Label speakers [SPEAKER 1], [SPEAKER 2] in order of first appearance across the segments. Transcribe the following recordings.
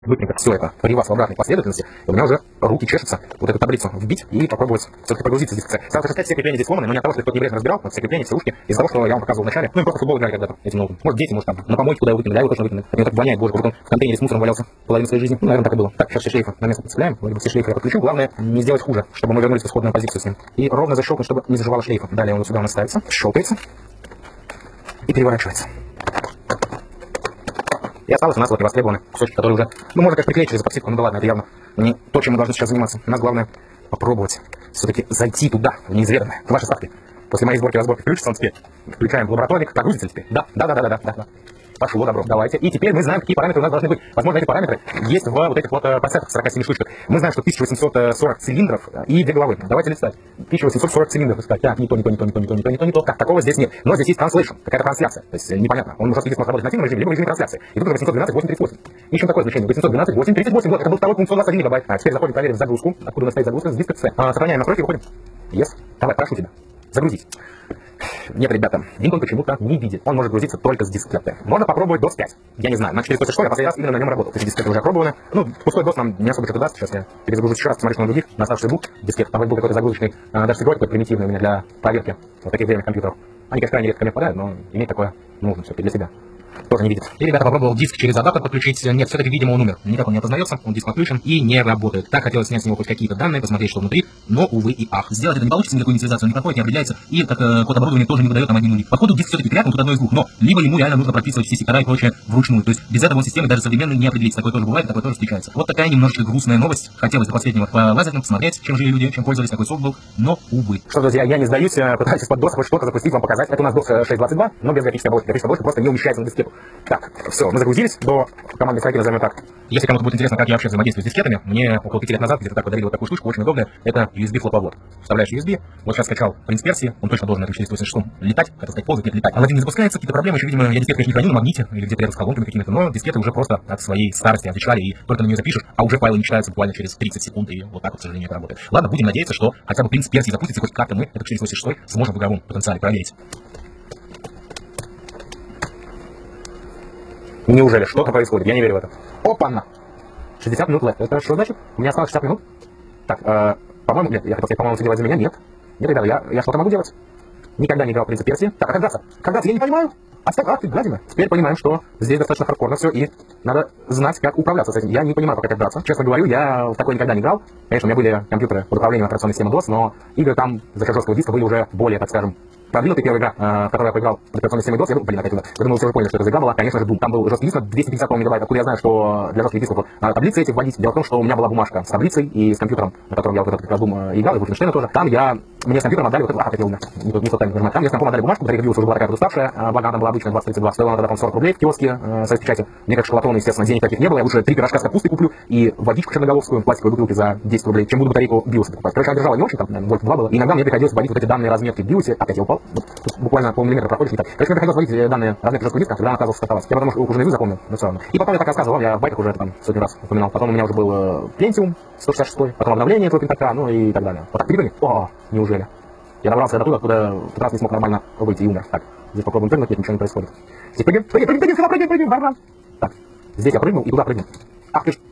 [SPEAKER 1] быстренько все это при вас в обратной последовательности, и у меня уже руки чешутся вот эту таблицу вбить и попробовать все-таки погрузиться здесь. Сразу же сказать, все крепления здесь сломаны, но не от того, что кто-то небрежно разбирал, все крепления, все ушки, из-за того, что я вам показывал в начале. Ну и просто футбол играли когда-то этим новым. Может дети, может там на помойке куда выкинули, да, его точно выкинули. Мне так воняет, боже, вот он в контейнере с мусором валялся половину своей жизни. Ну, наверное, так и было. Так, сейчас все шлейфы на место подцепляем, вроде бы все шлейфы я подключу. Главное не сделать хуже, чтобы мы вернулись в исходную позицию с ним. И ровно защелкнуть, чтобы не заживало шлейфа. Далее он вот сюда у нас ставится, щелкается и переворачивается. И осталось у нас вот невостребованные кусочки, которые уже, ну, можно как приклеить через эпоксидку, ну да ладно, это явно не то, чем мы должны сейчас заниматься. У нас главное попробовать все-таки зайти туда, в неизведанное. Ваши ставки. После моей сборки-разборки включится он теперь. Включаем в лабораторник. Прогрузится теперь? Да. Пошло добро. Давайте. И теперь мы знаем, какие параметры у нас должны быть. Возможно, эти параметры есть в вот этих вот процентах, 47 штучках. Мы знаем, что 1840 цилиндров и 2 головы. Давайте листать. 1840 цилиндров искать. Так, не то. Так, такого здесь нет. Но здесь есть translation, какая-то трансляция. То есть непонятно. Он может работать в нативном режиме, либо в режиме трансляции. И тут 812, 838. Ищем такое значение. 812, 838. Вот, это был второй пункт 121 мегабайт. Теперь заходим, проверим загрузку. Откуда у нас стоит загрузка? С диска C. Сохраняем настройки, выходим. Yes. Давай, прошу тебя. Загрузить. Нет, ребята, Динкон почему-то не видит. Он может грузиться только с дискета. Можно попробовать DOS 5. Я не знаю, на 406 я последний раз именно на нем работал. Эти дискеты уже опробованы. Ну, пустой DOS нам не особо что-то даст. Сейчас я перезагружусь еще раз, посмотрю, что на других. На оставшийся двух дискет. Там был какой-то загрузочный, даже с игрой такой примитивный у меня для проверки вот таких древних компьютеров. Они, конечно, крайне редко мне попадают, но иметь такое нужно все-таки для себя. Тоже не видит. И, ребята, попробовал диск через адаптер подключить. Нет, все-таки, видимо, он умер. Никак он не опознается, он диск подключен и не работает. Так хотелось снять с него хоть какие-то данные, посмотреть, что внутри, но, увы и ах. Сделать это не получится, никакой инициализации он не проходит, не определяется, и как код оборудования тоже не выдает там один нулик. Походу диск все-таки прятан, тут одно из двух, но либо ему реально нужно прописывать все сектора и прочее вручную. То есть без этого системы даже современной не определить. Такое тоже бывает, такое тоже встречается. Вот такая немножечко грустная новость. Хотелось до последнего полазать, посмотреть, чем жили люди, чем пользовались, какой софт был, но, увы. Что, друзья, я не сдаюсь, пытаюсь из-под DOS хоть что-то запустить, вам показать. Это у нас DOS 6.22, но без графической оболочки. Графическая оболочка просто не умещается на дискету. Так, все, мы загрузились до командной строки, назовем так. Если кому-то будет интересно, как я вообще взаимодействую с дискетами, мне около 5 лет назад где-то так подарили вот такую штучку, очень удобная. Это USB-флоповод. Вставляешь USB, вот сейчас скачал принц Персии, он точно должен на 486 летать, хотел сказать, ползать, нет, летать. Алладин не запускается, какие-то проблемы еще, видимо, я дискеты, конечно, не храню на магните или где-то рядом с колонками какими-то, но дискеты уже просто от своей старости отвечали, и только на нее запишешь, а уже файлы не читаются буквально через 30 секунд, и вот так вот, к сожалению, это работает. Ладно, будем надеяться, что хотя бы принц Персии запустится, хоть как-то мы это 486 сможем в игровом потенциале проверить. Неужели что-то происходит? Я не верю в это. Опа-на! 60 минут лет. Это что значит? У меня осталось 60 минут? Так, по-моему, нет, я хотел сказать, по-моему, все делать за меня. Нет. Нет, ребята, я что-то могу делать. Никогда не играл в принцип Персии. Так, а как драться? Как драться? Я не понимаю. Ах ты, гадина. Теперь понимаем, что здесь достаточно хардкорно все, и надо знать, как управляться с этим. Я не понимаю пока, как драться. Честно говорю, я в такой никогда не играл. Конечно, у меня были компьютеры под управлением операционной системы DOS, но игры там за счет жесткого диска были уже более, так скажем, продвинутая первая игра, в которой я поиграл под операционной системой DOS, я думаю, опять туда. Я думаю, вы уже поняли, что это за игра была, конечно же, Doom. Там был жесткий диск на 250 мегабайт, откуда я знаю, что для жестких дисков таблицы эти вводить. Дело в том, что у меня была бумажка с таблицей и с компьютером, на котором я вот этот как раз Doom играл, и Wolfenstein тоже. Там мне с компьютером отдали вот это, это не тот тайм нажимать. Там мне с компом отдали бумажку, которая уже была такая вот уставшая, благо она была обычная 2032, стоила она тогда 40 рублей в киоске с печатью. Мне как шоколадона, естественно, денег таких не было, я лучше 3 пирожка с капустой куплю и водичку черноголовскую в пластиковой бутылке за 10 рублей, чем буду батарейку биоса покупать. Короче, она держала не очень, там, вольт 2 было, и иногда мне приходилось вводить вот эти данные разметки в биосе, опять я упал, вот, буквально полмиллиметра проходишь не так. Короче, мне приходилось вводить данные разметки жесткого диска, когда она оказывалась стартовать. Я потому что уже наизусть запомнил, но все равно. И потом я так рассказывал вам, я в байках уже это там сотню раз упоминал. Потом у меня уже был Pentium 166, потом обновление этого пентака, ну и так далее. Вот так перепрыгни. О, неужели? Я добрался до туда, откуда в тот раз не смог нормально выйти и умер. Так, здесь попробуем прыгнуть, нет, ничего не происходит. Здесь прыгнем, баран. Так, здесь я прыгнул и туда прыгнул. Ах ты ж.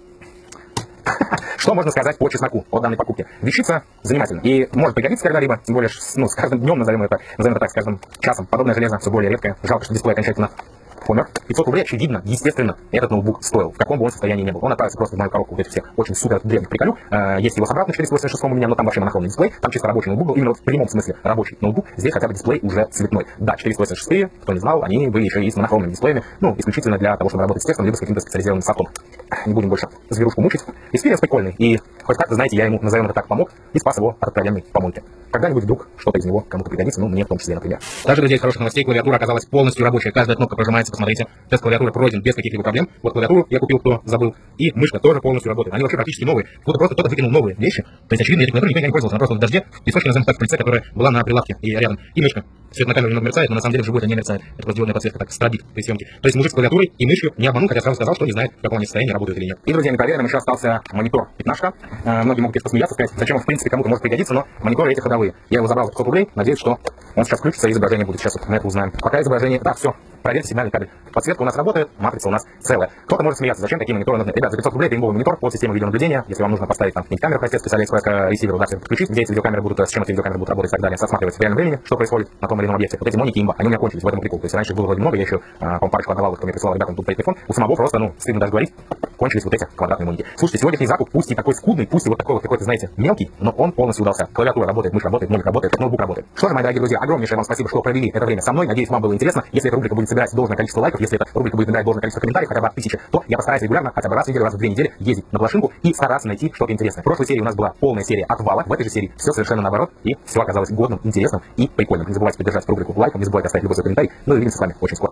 [SPEAKER 1] Что можно сказать по чесноку от данной покупки? Вещица занимательна и может пригодиться когда-либо, тем более, ну, с каждым днем, назовем это так, с каждым часом. Подобное железо все более редкое. Жалко, что дисплей окончательно помер. 500 рублей, очевидно, естественно, этот ноутбук стоил. В каком бы он состоянии не был. Он отправится просто в мою коробку вот этих всех очень супер древних приколю. Есть его с обратно 486 у меня, но там вообще монохромный дисплей. Там чисто рабочий ноутбук был, именно в прямом смысле рабочий ноутбук. Здесь хотя бы дисплей уже цветной. Да, 486, кто не знал, они были еще и с монохромными дисплеями. Ну, исключительно для того, чтобы работать с текстом, либо с каким-то специализированным софтом. Не будем больше зверушку мучить. Экспириенс прикольный. И хоть как-то, знаете, я ему, назовем это так, помог и спас его от откровенной помойки. Когда-нибудь вдруг что-то из него кому-то пригодится, ну, мне в том числе, например. Также, друзья, из хороших новостей, клавиатура оказалась полностью рабочая. Каждая кнопка прожимается, посмотрите. Тест клавиатуры пройден без каких-либо проблем. Вот клавиатуру я купил, кто забыл. И мышка тоже полностью работает. Они вообще практически новые. Кто-то выкинул новые вещи. То есть, очевидно, этой клавиатурой никогда не пользовался. Она просто в дожде, в песочке, назовем так, в пыльце, которая была на прилавке и рядом. И мышка. Свет на камеру немного мерцает, но на самом деле вживую это не мерцает. Это просто диодная подсветка так стробит при съемке. То есть мужик с клавиатурой и мышью не обманул, хотя сразу сказал, что не знает, в каком они состоянии работают или нет. И, друзья, непроверенным еще остался монитор пятнашка. Многие могут посмеяться, сказать, зачем он в принципе кому-то может пригодиться, но мониторы эти ходовые. Я его забрал за 500 рублей, надеюсь, что он сейчас включится и изображение будет. Сейчас вот мы это узнаем. Пока изображение... Да, все. проверьте сигнальный кабель. Подсветка у нас работает, матрица у нас целая. Кто-то может смеяться, зачем такие мониторы нужны. Ребят, за 500 рублей это имбовый монитор под систему видеонаблюдения. Если вам нужно поставить там камеру, с Алиэкспресс к ресиверу, да, подключить, где эти видеокамеры будут, с чем эти видеокамеры будут работать и так далее, осматривать в реальном времени, что происходит на том или ином объекте. Вот эти моники имба, они у меня кончились, в этом прикол. То есть раньше было вроде много, я еще, по-моему, парочку отдавал, кто мне прислал, ребятам тут телефон. У самого просто, ну, стыдно даже говорить, кончились вот эти квадратные моники. Слушайте, сегодняшний закуп, пусть и такой скудный, пусть и вот такой вот какой-то, знаете, мелкий, но он полностью удался. Клавиатура работает, мышь работает, моник работает, ноутбук работает. Что же, мои дорогие друзья, огромнейшее вам спасибо, что провели это время со мной. Надеюсь, вам было интересно. Если эта рубрика будет собирать должное количество лайков, если эта рубрика будет набирать должное количество комментариев, хотя бы от 1000, то я постараюсь регулярно, хотя бы раз в неделю, раз в 2 недели ездить на блошинку и стараться найти что-то интересное. В прошлой серии у нас была полная серия отвала, в этой же серии все совершенно наоборот, и все оказалось годным, интересным и прикольным. Не забывайте поддержать рубрику лайком, не забывайте оставить любой свой комментарий. Ну и увидимся с вами очень скоро.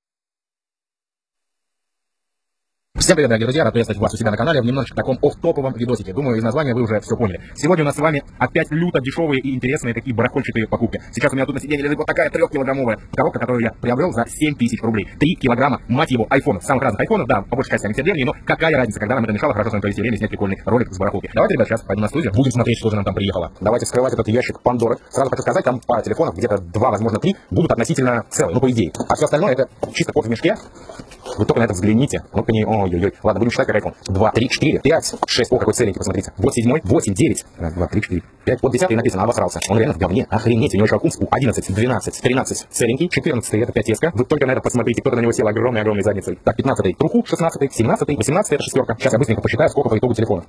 [SPEAKER 1] Всем привет, дорогие друзья, рад приветствовать вас у себя на канале в немножечко таком офф-топовом видосике. Думаю, из названия вы уже все поняли. Сегодня у нас с вами опять люто дешевые и интересные такие барахольчатые покупки. Сейчас у меня тут на сиденье лежит вот такая 3-килограммовая коробка, которую я приобрел за 7000 рублей. 3 килограмма, мать его, айфонов. Самых разных айфонов, да, по большей части они все древние, но какая разница, когда нам это мешало хорошо с вами провести время и снять прикольный ролик с барахолки. Давайте, ребят, сейчас пойду на студию, будем смотреть, что же нам там приехало. Давайте вскрывать этот ящик Пандоры. Сразу хочу сказать, там пара телефонов, где-то 2, возможно 3, будут относительно целые, ну по идее. А все остальное это чисто кот в мешке. Вы только на это взгляните. Ну, по ней, ой-ой-ой. Ладно, будем считать, как iPhone. 2, 3, 4, 5, 6. О, какой целенький, посмотрите. Вот 7, 8, 9. 1, 2, 3, 4, 5. Вот 10 написано, обосрался. Он реально в говне. Охренеть, у него еще аккумс. 11, 12, 13 целенький. 14 это 5S. Вы только на это посмотрите, кто-то на него сел огромной задницей. Так, 15 труху, 16, 17, 18 это шестерка. Сейчас я быстренько посчитаю, сколько по итогу телефона.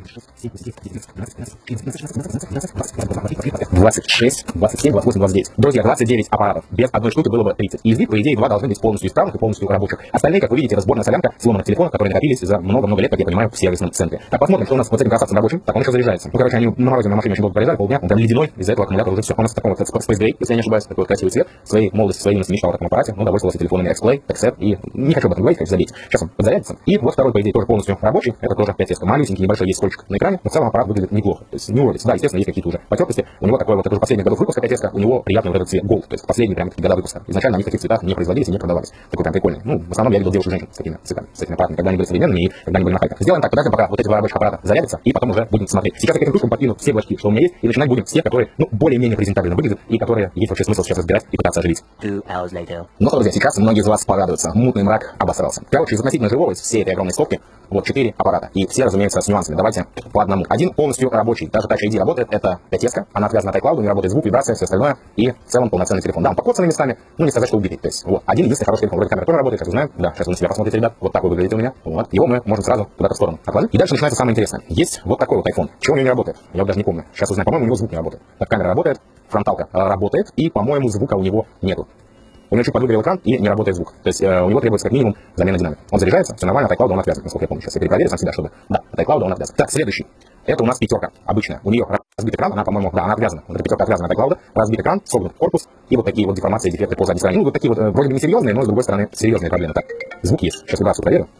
[SPEAKER 1] 26, 27, 28, 29. Друзья, 29 аппаратов. Без одной штуки было бы 30. Из них, по идее, 2 должны быть полностью исправных и полностью рабочих. Остальные, как вы видите, разборная солянка сломанных телефонов, которые накопились за много-много лет, как я понимаю, в сервисном центре. Так, посмотрим, что у нас вот с этим красавцем рабочим. Так, он еще заряжается. Ну, короче, они на морозе на машине очень долго пролежали, полдня. Он прям ледяной, из-за этого аккумулятор уже все. Он у нас в таком вот Space Gray, если я не ошибаюсь, такой вот красивый цвет. В своей молодости, в своей юности мечтал о таком аппарате, но довольствовался телефонами X-Play, XZ, и не хочу об этом говорить, хочу забить. Сейчас он подзарядится. И вот второй, по идее, тоже полностью рабочий. Это тоже 5S. Малюсенький, небольшой есть скольчик на экране, но в целом аппарат выглядит неплохо. То есть не уродец. Да, естественно, есть какие-то уже потертости. У него такой вот, это уже последний годов выпуска 5S, у него приятный вот этот цвет Gold. То есть последний прям года выпуска. Изначально они в таких цветах не производились и не продавались. Такой прям прикольный. Ну, в основном я видел девушек женщин с такими цветами, с этими аппаратами, когда они были современными и когда они были на хайпах. Сделаем так, подождем, пока вот эти два рабочих аппарата зарядятся, и потом уже будем смотреть. Сейчас я к этим кружкам подкину все блочки, что у меня есть, и начинать будем с тех, которые, ну, более-менее презентабельно выглядят, и которые есть вообще смысл сейчас разбирать и пытаться оживить. Ну что, друзья, сейчас многие из вас порадуются. Мутный мрак обосрался. Короче, из относительно живого, из всей этой огромной стопки, вот 4 аппарата. И все, разумеется, с нюансами. Давайте по одному. Один полностью рабочий. Даже Touch ID работает. Это 5S. Она отвязана от iCloud, у нее работает звук, вибрация, все остальное. И в целом полноценный телефон. Да, он покоцанный местами, ну не сказать, что убитый. То есть, вот. Один единственный хороший телефон. Вроде камера тоже работает, сейчас узнаем. Да, сейчас вы на себя посмотрите, ребят. Вот так вы выглядите у меня. Вот. Его мы можем сразу куда-то в сторону отложить. И дальше начинается самое интересное. Есть вот такой вот iPhone. Чего у него не работает? Я вот даже не помню. Сейчас узнаем. По-моему, у него звук не работает. Так, камера работает, фронталка работает, и, по-моему, звука у него нету. У него чуть подвыгорел экран и не работает звук. То есть у него требуется как минимум замена динамика. Он заряжается, все нормально, от iCloud он отвязан, насколько я помню. Сейчас я перепроверю сам себя, чтобы... Да, от iCloud он отвязан. Так, следующий. Это у нас пятерка обычная. У нее разбит экран, она, по-моему, да, она отвязана. Вот эта пятерка отвязана от iCloud, разбит экран, согнут корпус, и вот такие вот деформации, дефекты по задней стороне. Ну, вот такие вот, вроде бы не серьезные, но с другой стороны серьезные проблемы. Так, звук есть. Сейчас вибрацию проверю.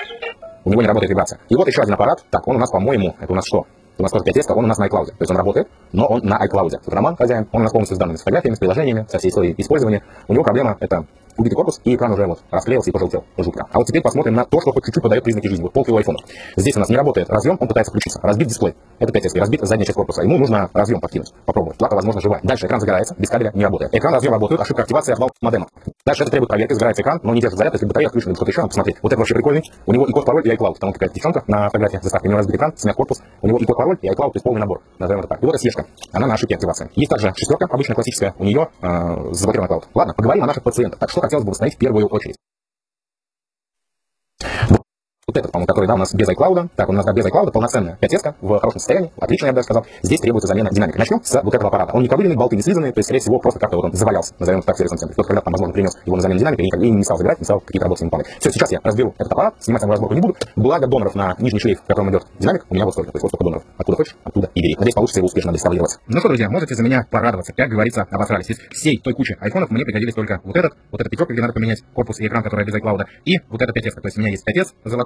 [SPEAKER 1] У него не работает вибрация. И вот еще один аппарат. Так, он у нас, по-моему, это у нас что? У нас тоже 5S, он у нас на iCloud. То есть он работает, но он на iCloud. Вот Роман, хозяин, он у нас полностью с данными, с фотографиями, с приложениями, со всей историей использования. У него проблема это убитый корпус, и экран уже вот расклеился и пожелтел. Жутко. А вот теперь посмотрим на то, что хоть чуть-чуть подает признаки жизни. Вот полкило айфона. Здесь у нас не работает разъем, он пытается включиться. Разбит дисплей. Это 5S, разбит задняя часть корпуса. Ему нужно разъем подкинуть. Попробовать. Плата, возможно, живая. Дальше экран загорается, без кабеля не работает. Экран, разъем работает, ошибка активации, обвал модема. Дальше это требует проверки, загорается экран, но не держит заряд, если батарея отключена, или что-то еще, надо посмотреть. Вот это вообще прикольный. У него и код, пароль, и iCloud. Там вот какая-то девчонка на фотографии заставки. У него разбит экран, снят корпус, у него и код, пароль, и iCloud, то есть полный набор. Назовем это так. И вот эта слежка. Она на ошибке активации. Есть также шестерка, обычная классическая, у нее заблокирован iCloud. Ладно, поговорим о наших пациентах. Так, что хотелось бы установить в первую очередь. Вот этот, по-моему, который, да, у нас без iCloud. Так, у нас, да, без iCloud, полноценная 5S в хорошем состоянии, отлично, я бы даже сказал. Здесь требуется замена динамика. Начнем с вот этого аппарата. Он не ковыленный, болты не слизанные, то есть, скорее всего, просто как-то вот он завалялся, назовем это так, в сервисном центре. Кто-то когда-то там, возможно, принес его на замену динамика и не стал забирать, не стал какие-то работы с ним выполнять. Все, сейчас я разберу этот аппарат, снимать саму разборку не буду. Благо доноров на нижний шлейф, в котором идет динамик, у меня вот столько. То есть вот столько доноров. Откуда хочешь, оттуда и бери. Надеюсь, получится его успешно доставлировать. Ну что, друзья, можете за меня порадоваться. Как говорится, обосрались. Из всей той кучи айфонов мне пригодились только вот эта пятерка, где надо поменять корпус и экран, который без iCloud, и вот эта 5S. То есть у меня есть 5S, золотой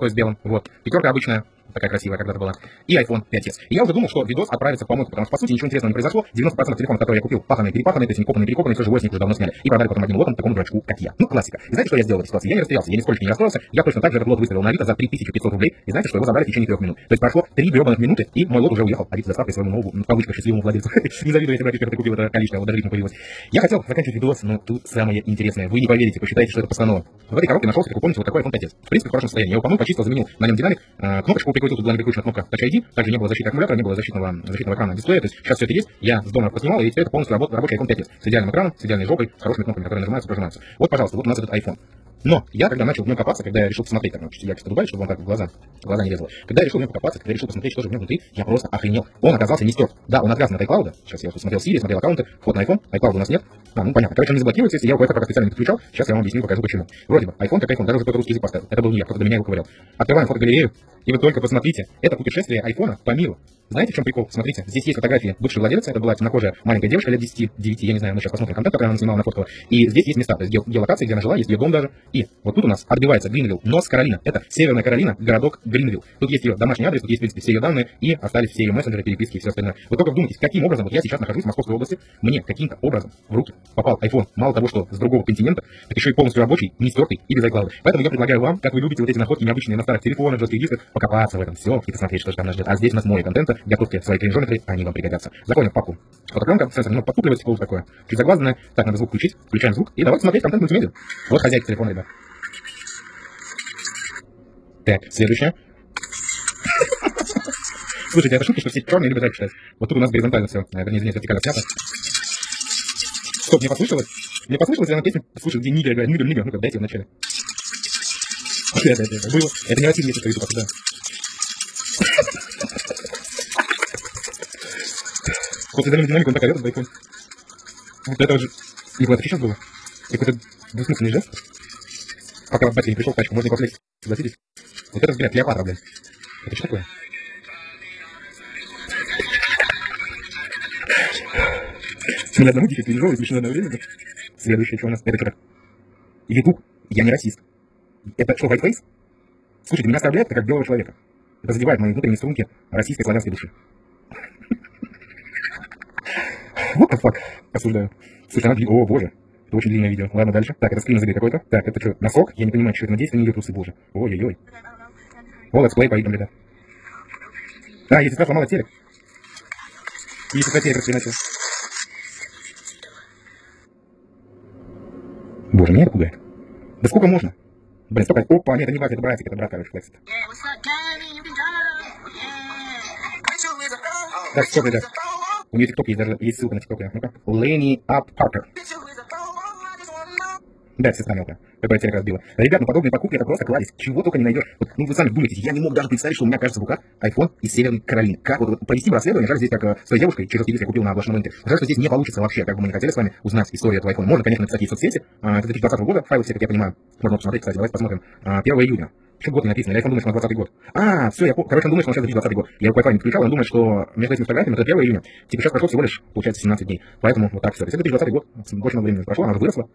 [SPEAKER 1] с белым. Вот. Пятерка обычная, такая красивая когда-то была. И iPhone 5s. И я уже думал, что видос отправится в помойку, потому что, по сути, ничего интересного не произошло. 90% телефонов, которые я купил, паханые, перепаханные, то есть не копанные, перекопанные, все живое с них уже давно сняли. И продали потом одним лотом такому дурачку, как я. Ну, классика. И знаете, что я сделал в этой ситуации? Я не растерялся, я нисколько не расстроился. Я точно так же этот лот выставил на Авито за 3500 рублей. И знаете, что его забрали в течение 3 минут. То есть прошло 3 гребаных минуты, и мой лот уже уехал. А ведь доставкой своему новому, в кавычках, счастливому владельцу. Не завидую, если братишка, ты купил это количество, вот даже появилось. Я хотел заканчивать видос, но тут самое интересное. Вы не поверите, посчитаете, что это постанова. В этой коробке нашелся, как вы помните, вот такой iPhone 5s. В принципе, в хорошем состоянии. Я его помыл, почистил, заменил на нем динамик. Кнопочку прикрутил, тут была не прикручена кнопка Touch ID. Также не было защиты аккумулятора, не было защитного экрана дисплея. То есть сейчас все это есть. Я с дома поснимал, и теперь это полностью рабочий iPhone 5s. С идеальным экраном, с идеальной жопой, с хорошими кнопками, которые нажимаются, прожимаются. Вот, пожалуйста, вот у нас этот iPhone. Но я, когда начал в нем копаться, когда я решил посмотреть, так, чуть ярче добавить, чтобы он так в глаза не резало. Когда я решил в нем покопаться, когда я решил посмотреть, что же у него внутри, я просто охренел. Он оказался не стерт. Да, он отвязан от iCloud. Сейчас я смотрел Siri, смотрел аккаунты, вход на iPhone, iCloud у нас нет. Ну понятно. Короче, он не заблокируется, если я его пока специально не подключал. Сейчас я вам объясню, покажу почему. Вроде бы iPhone как iPhone, даже уже кто-то русский язык поставил. Это был не я, кто-то до меня его ковырял. Открываем фотогалерею, и вы только посмотрите. Это путешествие iPhone по миру. Знаете, в чем прикол? Смотрите, здесь есть фотографии бывшей владелицы, это была темнокожая маленькая девушка лет 10-9, я не знаю, мы сейчас посмотрим контент, который она снимала, нафоткала. И здесь есть места, то есть геолокации, где она жила, есть ее дом даже. И вот тут у нас отбивается Гринвилл, Норс Каролина. Это Северная Каролина, городок Гринвилл. Тут есть ее домашний адрес, тут есть, в принципе, все ее данные, и остались все ее мессенджеры, переписки и все остальное. Вы только вдумайтесь, каким образом, вот я сейчас нахожусь в Московской области, мне каким-то образом в руки попал iPhone, мало того, что с другого континента, так еще и полностью рабочий, не стертый и без iCloud. Поэтому я предлагаю вам, как вы любите вот эти находки необычные на старых телефонах, жестких дисках, покопаться в этом все и посмотреть, что же там нас ждет. А здесь у нас море контента, готовьте свои кринжометры, они вам пригодятся. Заходим в папку. Фотопленка, сенсор немного подпутливается, получится такое. Чуть заглазанное. Так, надо звук включить. Включаем звук. И давайте смотреть контент мультимедиа. Вот хозяйка телефона, ребят. Так, следующее. Слушайте, это шутки, что все черные любят читать. Вот тут у нас горизонтально все, вернее, извините, вертикально снято. Стоп, мне послышалось? Мне послышалось, я на песню слушаю, где нигер говорит, нигер, ну-ка, дайте в начале. Это было. Это не Россия, если что, YouTube да. После замены динамика он так орёт, iPhone. Вот это уже... Егор, это что сейчас было? Какой-то двусмысленный жест. Пока батя не пришел в тачку, можно и после согласитесь. Вот это взгляд Клеопатра, блядь. Это что такое? Мы на одному дикой переживали, смешно одновременно. Следующее, что у нас? Это что-то. YouTube. Я не расист. Это что, whiteface? Слушайте, меня оскорбляет это как белого человека. Это задевает мои внутренние струнки российской славянской души. Вот the fuck. Осуждаю. Слушай, она длинная. О, боже. Это очень длинное видео. Ладно, дальше. Так, это скрин забей какой-то. Так, это что, носок? Я не понимаю, что это. Надеюсь, это не ее трусы, боже. Ой-ой-ой. О, летсплей, поедем, ребят. А, если сестра сломала телек. И сестра телек распиначил. Боже, меня это пугает. Да сколько можно? Блин, столько... Опа, нет, это не братик, это братик, это брат, короче, флексит. Так, стоп, ребят. У нее тикток есть, даже есть ссылка на тикток. Ну-ка. Ленни Ап Паркер. Да, сестра мелкая, которая телек разбила. Ребят, ну подобные покупки это просто кладезь. Чего только не найдешь. Вот, ну вы сами думаете, я не мог даже представить, что у меня окажется в руках iPhone из Северной Каролины. Как вот провести расследование, жаль здесь, как с той девушкой, через я купил на облачном рынке. Жаль, что здесь не получится вообще, как бы мы не хотели с вами узнать историю этого iPhone. Можно, конечно, написать и в соцсети. Это 2020 года, файлы все, как я понимаю. Можно посмотреть, кстати, давайте посмотрим. 1 июня. Еще год не написано, я думаю, что на 20 год. Все, я короче, он думает, что он сейчас 2020 год. Я его Wi-Fi не подключал, он думает, что между этими фотографиями это 1 июня. Типа сейчас прошло всего лишь, получается, 17 дней. Поэтому вот так все. То есть это 2020 год, больше много времени прошло, она уже выросла.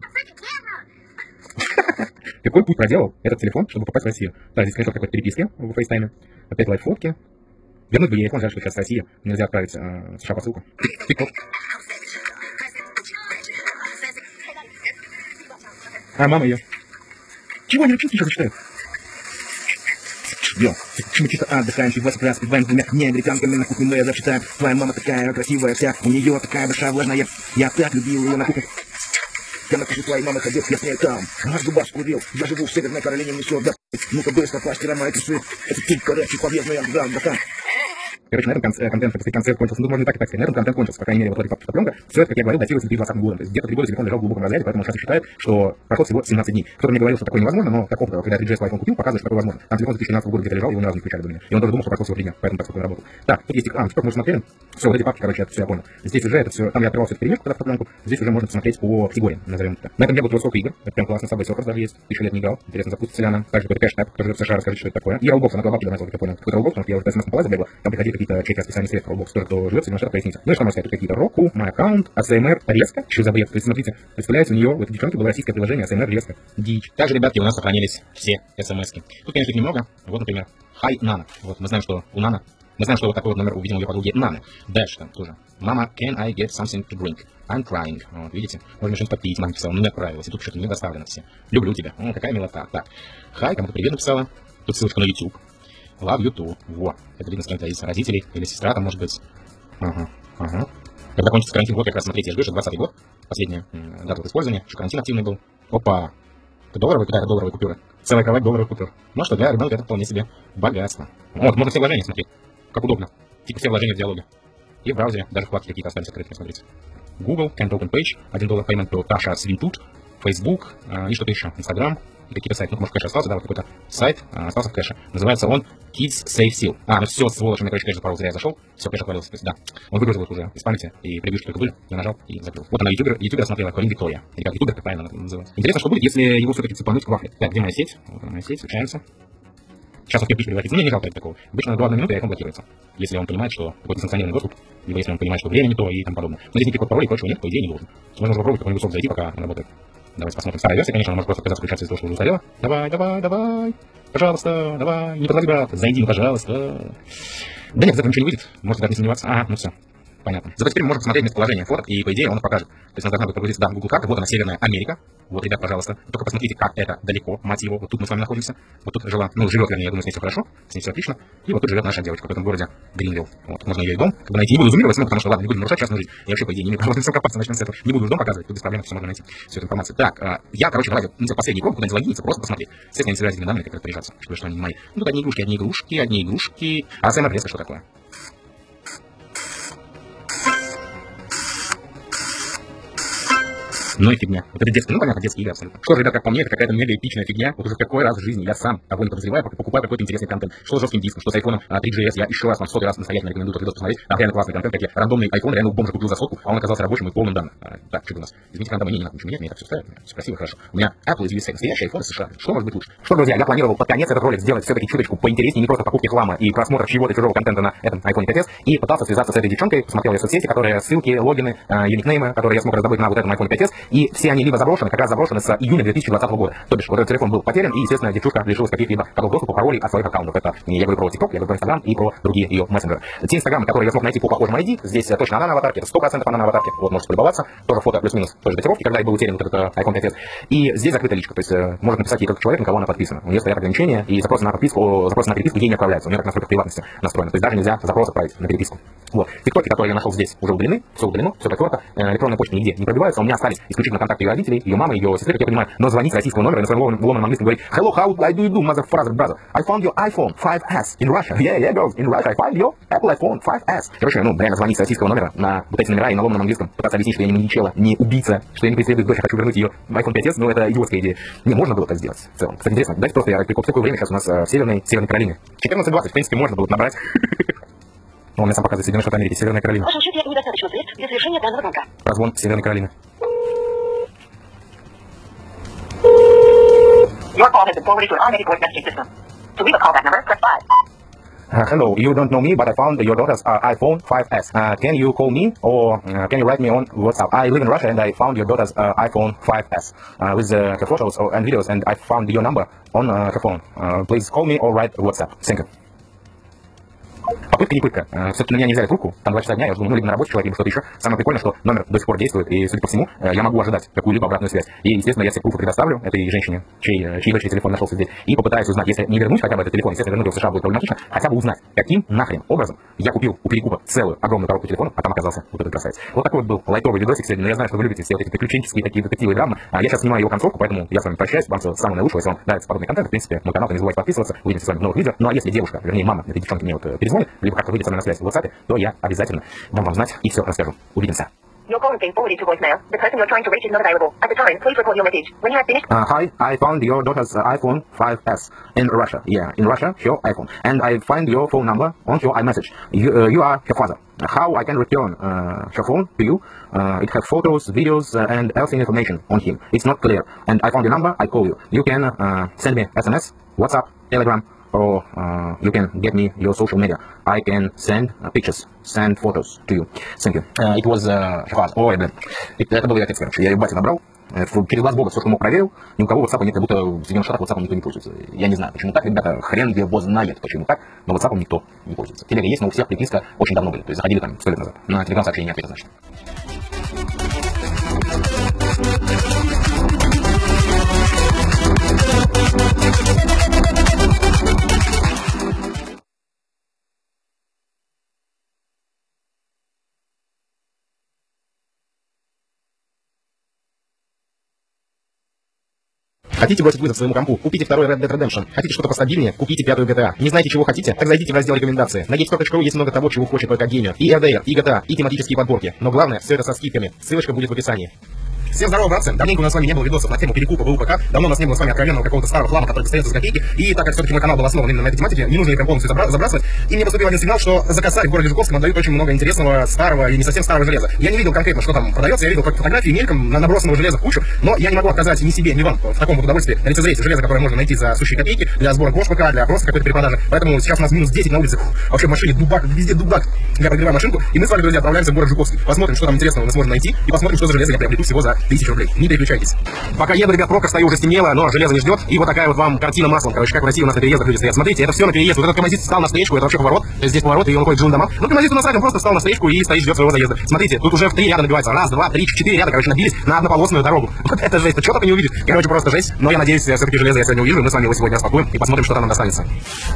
[SPEAKER 1] Какой путь проделал этот телефон, чтобы попасть в Россию? Так, здесь, конечно, какой-то переписки в фейстайме. Опять лайф-фотки. Вернуть бы ей iPhone, жаль, что сейчас в России нельзя отправить в США посылку. Тик-ток. А, мама ее. Чего они учить еще читают? Мы чисто отдыхаем, пивас раз, пиваем с двумя неамериканками на кухне, мы зачитаем. Твоя мама такая красивая вся, у нее такая душа влажная. Я так любил ее на кухне. Я напишу твоей мамы ходил, я с ней там. Наш зубаш курил, я живу в Северной Каролине, мне все, да. Ну-ка быстро, постирай мои трусы. Это ты, короче, подъездный андграунд, да. Короче, на этом концерт кончился. Ну, можно и так сказать. На этом контент кончился. По крайней мере, вот эта фотопленка. Все это, как я говорил, датируется 2020 годом. То есть где-то 3 года телефон лежал в глубоком разряде, поэтому он сейчас считает, что прошло всего 17 дней. Кто-то мне говорил, что такое невозможно, но как опыт, когда я 3GS iPhone купил, показывает, что такое возможно. Там телефон с 2012 года где-то лежал, его ни разу не включали до меня. И он тоже думал, что прошло всего 3 дня, поэтому так спокойно работал. Так, тут есть экран, что мы смотрели. Все, вот эти папки, короче, это все я понял. Здесь уже это все, там я открывал все перемешку, когда в пленку, здесь уже можно посмотреть по категориям, назовем это. На этом я буду сколько игр, это прям классно, Subway Surfers даже есть, 1000 лет не играл, интересно запустится ли она, также какой-то кэш-тэп, который в США, расскажите, что это такое. И Roblox, на глобалке донатил, как я понял, какой-то Roblox, потому что я уже по смс полазил, бегал, там приходили какие-то чеки о списании средств Roblox, тоже кто живет, сильно поясните. Ну и что можно сказать, тут какие-то Roku, My Account, ASMR, резко, что за бред, то есть смотрите, представляете, у нее, у этой девчонки было российское приложение ASMR резко, дичь. Также, ребятки, у нас сохранились все смс-ки. Тут, конечно, их немного, вот, например, Hi Nana, вот мы знаем, что у Nana. Мы знаем, что вот такой вот номер увидим у ее подруги Наны. Дальше там тоже. Мама, can I get something to drink? I'm crying. Вот, видите? Можно что-нибудь попить. Мама написала, ну не отправилась. И тут что-то не доставлено все. Люблю тебя. О, какая милота. Так. Хай, кому-то привет написала. Тут ссылочка на YouTube. Love you too. Во. Это видно с кем-то из родителей. Или сестра там, может быть. Ага. Когда кончится карантин, вот как раз смотрите, я же говорю, что 20-й год. Последняя дата вот использования. Еще карантин активный был. Опа. Это долларовые, какая-то долларовые купюры. Целая кровать долларовых купюр. Ну что, для ребенка это вполне себе богатство. Вот, можно все вложения смотреть. Как удобно. Типа все вложения в диалоге. И в браузере даже вкладки какие-то остались открытыми, смотрите. Google, Can't Open Page, $1 payment to Tasha Swintut, Facebook и что-то еще. Instagram, какие-то сайты. Ну, может, кэш остался, да, вот какой-то сайт остался в кэше. Называется он Kids Save Seal. Ну все, сволочь, мне, короче, кэш запорол, зря я зашел. Все, кэш отвалился, то есть, да. Он выгрузил их уже из памяти, и превьюшки только были, я нажал и закрыл. Вот она, ютубер смотрела, Колин Виктория. Или как ютубер, как правильно называется. Интересно, что будет, если его все-таки цепануть к вафле. Так, где моя сеть? Вот моя сеть, включаемся. Сейчас он кирпич превратится. Мне не жалко такого. Обычно до 1 минуты iPhone блокируется. Если он понимает, что какой-то несанкционированный доступ, либо если он понимает, что время не то и тому подобное. Но здесь никаких паролей и прочего нет, по идее не должен. Можно уже попробовать какой-нибудь сок зайти, пока он работает. Давайте посмотрим. Старая версия, конечно, она может просто отказаться включаться из-за того, что уже устарела. Давай. Пожалуйста, давай. Не подлади, брат. Зайди, ну, пожалуйста. Да нет, из этого ничего не выйдет. Можете даже не сомневаться. Ну все. Понятно. Зато теперь мы можем посмотреть местоположение фоток, и по идее он покажет. То есть она должна будет прогрузиться, да, в Google карты. Вот она, Северная Америка. Вот, ребят, пожалуйста. Только посмотрите, как это далеко, мать его. Вот тут мы с вами находимся. Вот тут жила, живет, вернее, я думаю, с ней все хорошо, с ней все отлично. И вот тут живет наша девочка в этом городе Гринвилл. Вот, можно ее и дом как бы найти. Не буду зумировать, потому что, ладно, не будем нарушать частную жизнь. Я вообще, по идее, не имею права на копаться, начнем с этого. Не буду в дом показывать, тут без проблем все можно найти, всю эту информацию. Так, я, короче, давайте, последний крок, куда-нибудь залогиниться, просто посмотреть. Естественно, я не собираюсь этими данными как-то распоряжаться, что они не мои. Ну, тут одни игрушки. А СМР резко что такое? Ну и фигня. Вот это детские, ну понятно, детские игры абсолютно. Что же, ребят, как по мне, это какая-то мега эпичная фигня. Вот уже в какой раз в жизни я сам того не подозреваю, покупаю какой-то интересный контент. Что с жестким диском, что с айфоном 3GS, я еще раз вам 100 раз настоятельно рекомендую тот видос посмотреть. Там реально классный контент, как я рандомный iPhone реально у бомжа купил за сотку, а он оказался рабочим и полным данным. Так, что у нас? Извините, когда мне не надо ничего менять, мне так все ставят, все красиво, хорошо. У меня Apple из USA, настоящий iPhone из США. Что может быть лучше? Что, друзья, я планировал под конец этот ролик сделать все-таки чуточку поинтереснее, не просто покупки хлама и просмотр чего-то чужого контента на этом iPhone 5s, и пытался связаться с этой девчонкой, посмотрел я соцсети, которые ссылки, логины, ее никнеймы, которые я смог раздобыть на вот этом iPhone 5s, и все они либо заброшены, как раз заброшены с июня 2020 года. То бишь, вот этот телефон был потерян, и, естественно, девчушка лишилась каких-либо доступа, паролей от своих аккаунтов. Это не я говорю про TikTok, я говорю про Instagram и про другие ее мессенджеры. Те инстаграмы, которые я смог найти по похожему ID, здесь точно она на аватарке, это 100% она на аватарке, вот можете полюбоваться, тоже фото плюс-минус той же датировки, когда и был утерян вот этот iPhone 5s. И здесь закрыта личка, то есть может написать ей только человек, на кого она подписана. У нее стоят ограничения, и запросы на переписку ей не отправляются, у нее как настройка приватности настроена, то есть даже нельзя запрос отправить на переписку. Вот. Тиктоки, которые я нашел здесь, уже удалены, все протерто, электронная почта нигде не пробивается, у меня остались исключительно контакты ее родителей, ее мамы, ее сестры, как я понимаю, но звонить с российского номера и на своем ломаном английском говорить hello, how do you do, motherfucker, brother? I found your iPhone 5s in Russia. Yeah, girls, in Russia I found your Apple iPhone 5s. Короче, реально звонить с российского номера на вот эти номера и на ломаном английском, пытаться объяснить, что я не маньячела, не убийца, что я не преследую дочь, а хочу вернуть ее iPhone 5s, но это идиотская идея. Не можно было так сделать в целом. Кстати, интересно, дайте просто я прикоп, какое время сейчас у нас в Северной Каролине. 14:20, в принципе, можно было набрать. Но он мне сам показывает Соединенные Штаты Америки, Северная Каролина.
[SPEAKER 2] В вашем счете недостаточно средств для совершения данного звонка.
[SPEAKER 1] Прозвон Северной Каролины.
[SPEAKER 2] Your call has been forwarded to an automated voice messaging system. To leave a callback number, press 5.
[SPEAKER 1] Hello, you don't know me, but I found your daughter's iPhone 5s. Can you call me or can you write me on WhatsApp? I live in Russia and I found your daughter's iPhone 5s with her photos and videos, and I found your number on her phone. Please call me or write WhatsApp. Thank you. Попытка не пытка. Все-таки на меня не взяли трубку, там 2 часа дня, я жду, либо на рабочий человек, либо что-то еще. Самое прикольное, что номер до сих пор действует, и, судя по всему, я могу ожидать какую-либо обратную связь. И, естественно, я все пруфы предоставлю этой женщине, чьей дочери телефон нашелся здесь, и попытаюсь узнать, если не вернуть хотя бы этот телефон, естественно, вернуть его в США будет проблематично, хотя бы узнать, каким нахрен образом я купил у перекупа целую огромную коробку телефонов, а там оказался вот этот красавец. Вот такой вот был лайтовый видосик сегодня, но я знаю, что вы любите все вот эти приключенческие такие детективы и драмы. Я сейчас снимаю его концовку, поэтому я с вами прощаюсь, вам всего самого наилучшего, если вам нравится подобный контент, в принципе, мой канал, не забывайте подписываться, увидимся с вами в новых видео. Ну а если девушка, вернее мама этой девчонки мне вот перезвонит, либо как-то выйдет со мной на связь в WhatsApp, то я обязательно дам вам знать и все расскажу. Увидимся.
[SPEAKER 2] Your call is being forwarded to voicemail. The person you're trying to reach is not available. At the tone, please record your message. When you have finished...
[SPEAKER 1] Hi, I found your daughter's iPhone 5S in Russia. Yeah, in Russia, her iPhone. And I find your phone number on your iMessage. You are her father. How I can return her phone to you? It has photos, videos, and everything information on him. It's not clear. And I found your number, I call you. You can send me SMS, WhatsApp, Telegram, or you can get me your social media. I can send pictures, send photos to you. Thank you. It was her. Ой, блин. Это был отец, короче. Я ее батя набрал. Через глаз Бога все, что мог, проверил. Ни у кого WhatsApp нет, как будто в Соединенных Штатах WhatsApp никто не пользуется. Я не знаю, почему так, ребята, хрен его знает, почему так, но WhatsApp никто не пользуется. Телега есть, но у всех приписка очень давно были. То есть заходили там 100 лет назад. На телеграм сообщения ответа, значит.
[SPEAKER 3] Хотите бросить вызов своему компу? Купите второй Red Dead Redemption. Хотите что-то постабильнее? Купите пятую GTA. Не знаете, чего хотите? Так зайдите в раздел рекомендации. На GameStop.ru есть много того, чего хочет только геймер. И RDR, и GTA, и тематические подборки. Но главное, все это со скидками. Ссылочка будет в описании. Всем здорово, братцы! Давненько у нас с вами не было видосов на тему перекупа ВУПК. Давно у нас не было с вами откровенного какого-то старого хлама, который достается за копейки. И так как все-таки мой канал был основан именно на этой тематике, не нужно их прям полностью забрасывать. И мне поступил один сигнал, что за косарь в городе Жуковском отдают очень много интересного, старого и не совсем старого железа. Я не видел конкретно, что там продается, я видел только фотографии мельком на набросанного железа в кучу, но я не могу отказать ни себе, ни вам в таком вот удовольствии лицезреть железо, которое можно найти за сущие копейки для сбора ГОШ-ПК, для просто какой-то перепродажи. Поэтому сейчас у нас минус 10 на улице. Вообще в машине дубак, везде дубак. Я подогреваю машинку, и мы с вами, друзья, отправляемся в город Жуковский. Посмотрим, что там интересного мы сможем найти, и посмотрим, что за железо я приобрету всего за 1000 рублей. Не переключайтесь. Пока еду, ребят, пробка стою, уже стемнело, но железо не ждет. И вот такая вот вам картина маслом. Короче, как в России у нас на переездах люди стоят. Смотрите, это все на переезд. Вот этот тормозист встал на встречку, это вообще поворот. Здесь поворот, и он ходит к жилым домам. Ну, тормозист у нас рядом просто встал на встречку и стоит, ждет своего заезда. Смотрите, тут уже в 3 ряда набивается. Раз, два, три, 4 ряда, короче, набились на однополосную дорогу. Вот это жесть, что только не увидишь. Короче, просто жесть. Но я надеюсь, все-таки железо я сегодня увижу, и мы с вами его сегодня распакуем и посмотрим, что там нам достанется.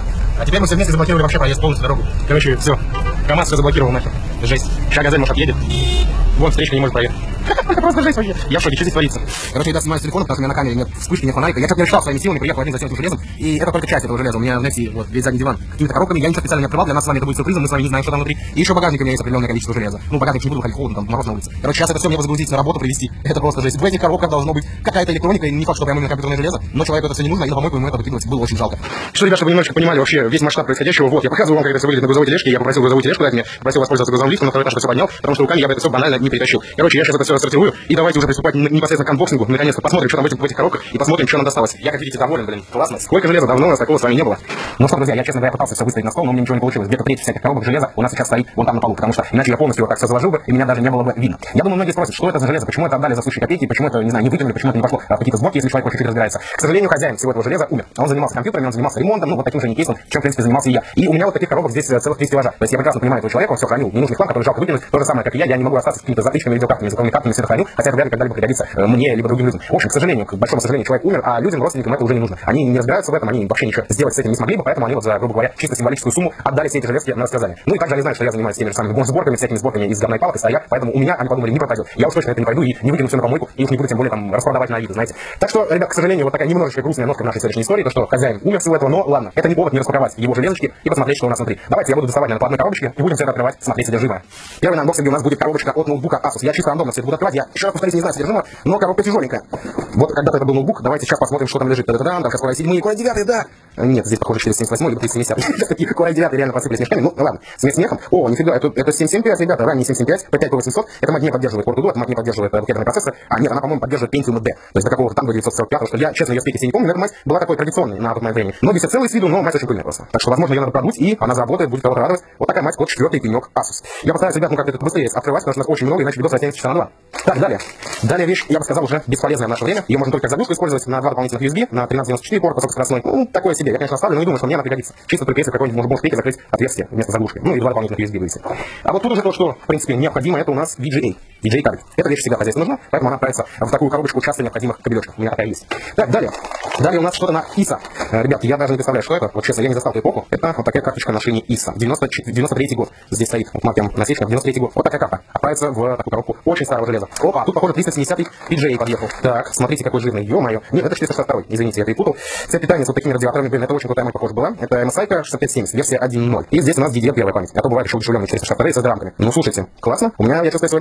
[SPEAKER 3] А теперь мы все вместе заблокировали вообще проезд полностью дорогу. Короче, все. КамАЗ все заблокировал нахер. Жесть. Сейчас Газель, может, отъедет. Вон, встречка не может проехать. Просто жесть вообще. Я в шоке, что здесь творится? Короче, я снимаю с телефона, потому что у меня на камере нет вспышки, нет фонарика. Я что-то не решал своими силами, приехал один за этим железом. И это только часть этого железа. У меня в Нексии вот весь задний диван какими-то коробками. Я ничего специально не открывал, для нас с вами это будет сюрпризом, мы с вами не знаем, что там внутри. И еще багажник у меня есть определенное количество железа. Ну, багажник не буду ходить холодно, там мороз на улице. Короче, сейчас это все мне возгрузить на работу, привезти. Это просто жесть. В этих коробках должно быть какая-то электроника, и не факт, что прямо именно компьютерное железо, но человеку это все не нужно, и на помойку ему это выкидывать было очень жалко. Что, ребят, чтобы вы немножечко понимали вообще весь масштаб происходящего, вот, я показываю вам, как это все выглядит на грузовой тележке. Я попросил грузовую тележку дать мне, попросил воспользоваться грузовым лифтом, на второй этаж это все поднял, потому что руками я бы это все банально не перетащил. Короче, я сейчас это все рассортирую, и давайте уже приступать непосредственно к анбоксингу. Наконец-то посмотрим, что там в этих коробках, и посмотрим, что нам досталось. Я, как видите, доволен, блин, классно. Сколько железа, давно у нас такого с вами не было. Ну что, друзья, я, честно говоря, пытался все выставить на стол, но мне ничего не получилось. Где-то треть всяких коробок железа у нас сейчас стоит вон там на полу, потому что иначе я полностью вот так все заложил бы, и меня даже не было бы видно. Я думаю, многие спросят, что это за железо, почему это отдали за сущие копейки, почему это, не знаю, не выкинули, почему это не пошло в какие-то сборки, если человек хоть чуть-чуть разбирается. К сожалению, хозяин всего этого железа умер. Он занимался компьютерами, он занимался ремонтом, ну вот таким же кейсом, чем, в принципе, занимался и я. И у меня вот таких коробок здесь целых 3 стеллажа. То есть я прекрасно понимаю этого человека, он все хранил. Ненужный хлам, который жалко выкинуть, то же самое, как и я не могу остаться с какими-то затычками, видеокартами, языковыми картами, все это хранил, хотя это вряд ли когда-либо пригодится мне, либо другим людям. В общем, к сожалению, к большому сожалению, человек умер, а людям, родственникам это уже не нужно. Они не разбираются в этом, они вообще ничего сделать с этим не смогли бы, поэтому они вот за, грубо говоря, чисто символическую сумму отдали все эти железки на растерзание. Ну и также они знают, что я занимаюсь теми же самыми сборками, всякими сборками из говна и палок, и стоя, поэтому у меня они подумали, не пропадет. Я уж точно это не пойду и не выкину все на помойку, и уж не буду тем более там распродавать на Авито, знаете. Так что, ребят, к сожалению, вот такая немножечко грустная нотка в нашей сегодняшней истории, то что хозяин умер всего этого, но ладно, это не повод не распаковать его железочки и посмотреть, что у нас внутри. Давайте я буду доставать, наверное, по одной коробочке и будем все это открывать, смотреть содержимое. Первый на анбоксинге у нас будет коробочка от ноутбука Asus. Я чисто рандомно все это буду открывать, я еще раз повторюсь, не знаю содержимого, но коробка тяжеленькая. Вот когда-то это был ноутбук, давайте сейчас посмотрим, что там лежит. Та-да-да, там сейчас Core i7, Core i9, да. Нет, здесь похоже 478 либо 370. Такие Core i9 реально посыпались мешками. Ну ладно, смех смехом. О, нифига, это 775, ребята, ранний 775, P5 P800. Это маг не поддерживает порт UDO, это маг не поддерживает блокированный процессор. А нет, она, по-моему, поддерживает Pentium D. То есть до какого-то там до 945, что я, честно, ее спеки не помню, но эта мать была такой традиционной на тот момент времени. Ноги все целые с виду, но мать очень пыльная просто. Так что, возможно, ее надо продуть, и она заработает, будет кого-то радовать. Вот такая мать, код 4-й пенек Asus. Я постараюсь, ребят, ну как-то это быстрее открывать, потому что у нас очень много, иначе видос растянется часа на 2. Так, далее. Далее вещь, я бы сказал, уже бесполезная в наше время. Ее можно только как заглушку использовать на 2 дополнительных USB, на 1394 порт, высокоскоростной. Ну, такое себе. Я, конечно, оставлю, но не думаю, что мне она пригодится. Чисто только если какой-нибудь может спейкер закрыть отверстие вместо заглушки. Ну и 2 дополнительных USB вывести. А вот тут уже то, что, в принципе, необходимо, это у нас VGA. VGA кабель. Эта вещь всегда хозяйству нужна, поэтому она отправится в такую коробочку часто необходимых кабелечков. У меня такая есть. Так, далее. Далее у нас что-то на ISA. Ребят, я даже не представляю, что это. Вот честно, я не застал эту эпоху. Это вот такая карточка на шине ISA. 93-й год. Здесь стоит вот маркер насечка. 93-й год. Вот такая карта. Отправится в такую коробку очень старого железа. Опа, тут, похоже, 370-й PGA подъехал. Так, смотрите, какой жирный. Ё-моё. Нет, это 462-й. Извините, я перепутал. Цепь питания с вот такими радиаторами, блин, это очень крутая мать, похоже, была. Это MSI 6570, версия 1.0. И здесь у нас DDR первая память. А то бывает еще удешевленный 462 с рамками. Ну, слушайте, классно. У меня, я чувствую, сегодня прибавится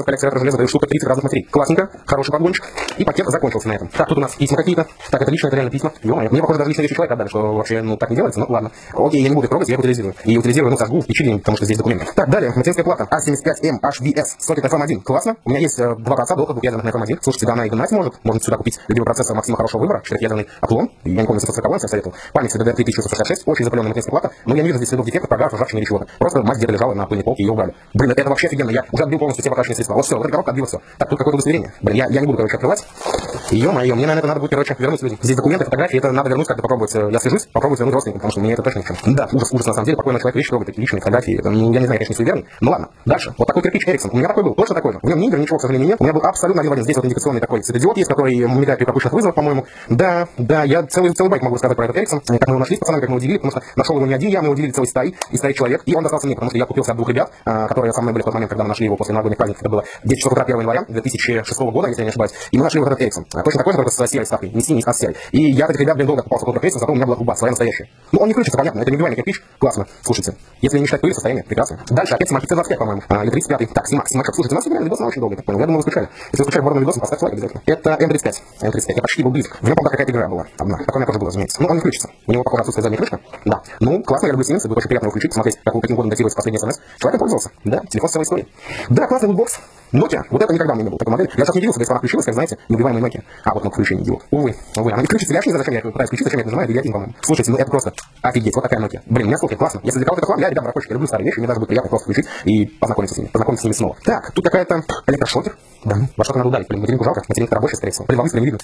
[SPEAKER 1] в коллекции ретро-железа дают штука 30 разных матерей. Классненько, хороший подгончик. И пакет закончился на этом. Так, тут у нас письма какие-то. Так, это лично, это реально письма. Ё-моё, мне, похоже, даже личные вещи человека отдали, что вообще, ну, так не делается, ну, ладно. Окей, я не буду их трогать, я их утилизирую. И утилизирую, ну, сожгу в печенье, потому что здесь документы. Так, далее, материнская плата A75M HVS, сокет FM1. Классно. У меня есть два проца дока двухъядерных на FM1. Слушайте, да, она и гнать может. Можно сюда купить любимый процессор Максима хорошего выбора, четырехъядерный Атлон. Я не помню, за кого я советовал. Память DDR3166, очень запыленная материнская плата, но я не вижу здесь следов дефектов, программ, ржавчины или чего-то. Просто мать где-то лежала на пыльной полке и ее убрали. Блин, это вообще офигенно. Я уже отбил полностью все покрашенные средства. Вот все, вот эта коробка отбила все. Так, тут какое-то удостоверение. Блин, я не буду, короче, открывать. Ё-моё, мне, наверное, это надо будет, короче, вернуть людям. Здесь документы, фотографии, это надо вернуть, как-то попробовать. Я свяжусь, попробовать вернуть родственникам, потому что мне это точно ни в чем. Да, ужас, на самом деле, покойный человек вещи трогает, такие личные фотографии. Это, ну, я не знаю, конечно, не суеверный. Ну ладно, дальше. Вот такой кирпич Эриксон. У меня такой был, точно такой же. В нем ни игр, ничего, к сожалению, нет. У меня был абсолютно один в один. Здесь вот индикационный такой светодиод есть, который мигает при пропущенных вызовах, по-моему. Да, я целый байк могу сказать про этот Эриксон. Как мы его нашли с пацанами, как мы его делили, потому что нашел его не один я, мы его делили целой стаей, из стаи человек. И он достался мне, потому что я купился от двух ребят, которые со мной были в тот момент, когда мы нашли его после новогодних праздников. Это было 10 часов утра 1 января 2006 года, если я не ошибаюсь. И мы нашли вот этот Эриксон. Точно такой же, только с серой вставкой. Не синий, а с серой. И я от этих ребят, блин, долго купался около Эриксон, зато у меня была труба, своя настоящая. Ну, он не включится, понятно, это индивидуальный кирпич. Классно, слушайте. Если не считать пыль, состояние прекрасно. Дальше опять Симак C25, по-моему. Или 35. Так, Симак. Слушайте, у нас реально видос на очень долго, я так понял. Я думаю, вы скучали. Если вы скучали в видосе, поставьте лайк обязательно. Это М35. Я почти был близок. В нем, по-моему, какая-то игра была. Одна. Такое у меня тоже было, разумеется. Ну, он не включится. У него, похоже, отсутствует задняя крышка. Да. Ну, классно, я люблю Siemens, будет очень приятно его включить, посмотреть, каким годом датируется последний смс. Человек пользовался. Да, телефон с целой историей. Да, классный лутбокс. Nokia. Вот это никогда у меня не был. Такой модель. Я сейчас не делился, если она включилась, как знаете, неубиваемый Nokia. А, вот кнопка включения идиот. Увы. Она не включится, я не знаю, зачем я пытаюсь включить, зачем я нажимаю, я по-моему. Слушайте, ну это просто офигеть. Вот такая Nokia. Блин, у меня слухи, классно. Если для кого-то это хлам, я, ребята, барахольщики, люблю старые вещи, мне даже будет приятно просто включить и познакомиться с ними снова. Так, тут какая-то электрошокер. Да, во что-то надо ударить. Блин, материнку жалко, материнка рабочая, скорее всего. Блин, вам не видно.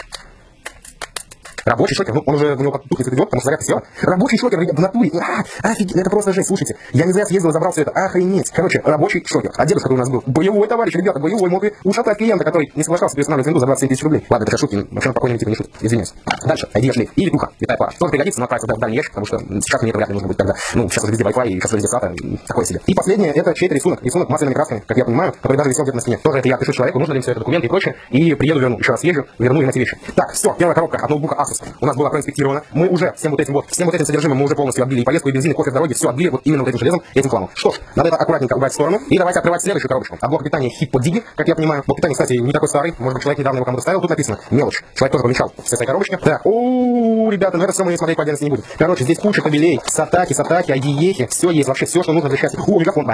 [SPEAKER 1] Рабочий шокер, ну он уже у него как путница идет, потому что зарядка села. Рабочий шокер, в натуре. Офигеть, это просто жесть, слушайте. Я не зря съездил и забрал все это. Охренеть. Короче, рабочий шокер. А дедушка, который у нас был, боевой товарищ, ребята, боевой, мог и ушатать клиента, который не соглашался перестанавливать винду за 27 тысяч рублей. Ладно, это сейчас шутки, вообще на покойном типа не шутки, извиняюсь. Дальше, ID шлейф и летуха, и тайпа. Тоже пригодится, но отправится в дальний ящик, потому что сейчас мне это вряд ли нужно будет тогда. Ну, сейчас уже везде Wi-Fi, и сейчас везде SATA, такое себе. И последнее, это чей-то рисунок масляными красками, как я понимаю, который даже висел где-то на стене. Тоже это я пишу человеку, нужно ли все это документы и прочее, и приеду, верну. Еще раз съезжу, верну им эти вещи. Так, все, первая коробка от ноутбука Asus. У нас была проинспектирована. Мы уже всем вот этим содержимым мы уже полностью отбили и поездку, и бензин, и кофе в дороге, все отбили вот именно вот этим железом, этим хламом. Что ж, надо это аккуратненько убрать в сторону. И давайте открывать следующую коробочку. От блока питания HippoDigi, как я понимаю. Блок питания, кстати, не такой старый. Может быть, человек недавно его кому-то ставил. Тут написано мелочь. Человек тоже помечал все свои коробочки. Так, ребята, ну это все мы смотреть по отдельности не будем. Короче, здесь куча кабелей, сатаки, IDE, все есть, вообще все, что нужно для счастья. Мегафон.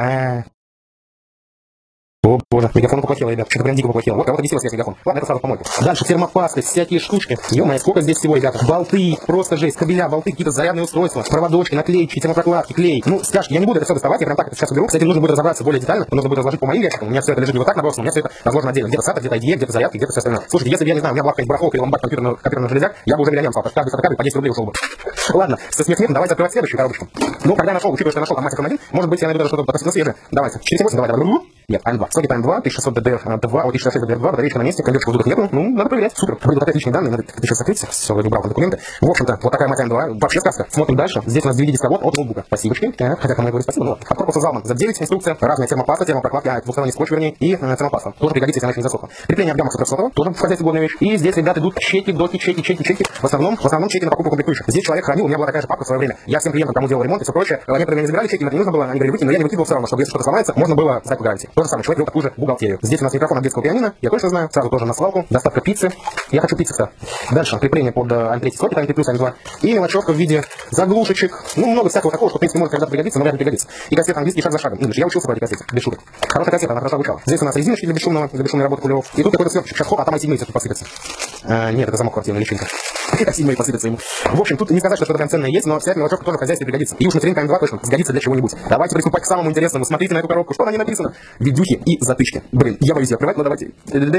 [SPEAKER 1] О боже, мегафону поплохело, ребят, что-то прям дико поплохело. Вот кого-то бесило снять мегафон. Ладно, это сразу помойку. Дальше термопасты, всякие штучки. Ё-моё, сколько здесь всего, ребята. Болты, просто жесть, кабеля, болты, какие-то зарядные устройства, проводочки, наклейки, термопрокладки, клей. Ну, стяжки, я не буду это все доставать, я прям так это сейчас уберу. Кстати, нужно будет разобраться более детально, нужно будет разложить по моим ящикам. У меня все это лежит не вот так набросано, у меня все это разложено отдельно. Где-то SATA, где-то IDE, где-то зарядки, где-то все остальное. Слушайте, если бы я не знаю, у меня была какая-нибудь барахолка или ломбард компьютерных железяк, я бы уже миллионером стал. Каждый фотокабель по 10 рублей ушел бы. Ладно, со смех смехом, давайте открывать следующую коробочку. Ну, когда я нашел, учитывая, что я нашел там мастер 1, может быть, я найду даже что-то относительно свежее. Давайте, 478, давай. Нет, AM2. Сокет AM2, 1600 DDR2, 1600 DDR2, батарейка на месте, конвертиков в нету. Ну, надо проверять. Супер. Вроде вот опять личные данные, надо еще закрыть. Все, вроде убрал документы. В общем-то, вот такая мать AM2. Вообще сказка. Смотрим дальше. Здесь у нас DVD-дисковод от ноутбука. Спасибочки. Так, хотя кому я говорю спасибо, ну ладно. От корпуса Залман. За 9 инструкция. Разная термопаста, термопрокладка, двухсторонний скотч, вернее, и термопаста. Тоже пригодится, если она еще не засохла. Крепление объема суперсотового, тоже в хозяйстве годная вещь. И здесь, ребята, идут чеки, доки, чеки. В основном чеки на покупку комплектующих. Здесь человек хранил, у меня была такая же папка в свое время. Я всем клиентам, кому делал ремонт и все прочее, некоторые не забирали чеки, это не нужно было, они говорили выкинь, но я не выкидывал все равно, чтобы если что-то сломается, можно было сдать по гарантии. То же самое, человек вел такую же бухгалтерию. Здесь у нас микрофон от детского пианино, я точно знаю, сразу тоже на свалку, доставка пиццы. Я хочу пиццы, кстати. Дальше, крепление под AM3 сокет, AM3 плюс, AM2. И мелочевка в виде заглушечек. Ну, много всякого такого, что, в принципе, может когда-то пригодиться, но вряд ли пригодится. И кассета английский шаг за шагом. Я учился по этой кассете, без шуток. Хорошая кассета, она хорошо обучала. Здесь у нас резиночки для бесшумной работы кулеров. И тут какой-то сверчик, сейчас хоп, а там i7 тут посыпется. Нет, это замок квартирной личинка. i7 посыпется ему. В общем, тут не сказать, что что-то прям ценное есть, но вся эта мелочевка тоже в хозяйстве пригодится. И уж материнка AM2 точно сгодится для чего-нибудь. Давайте приступать к самому интересному. Смотрите на эту коробку, что на ней написано. Видюхи и затычки. Блин, я боюсь ее открывать, но давайте.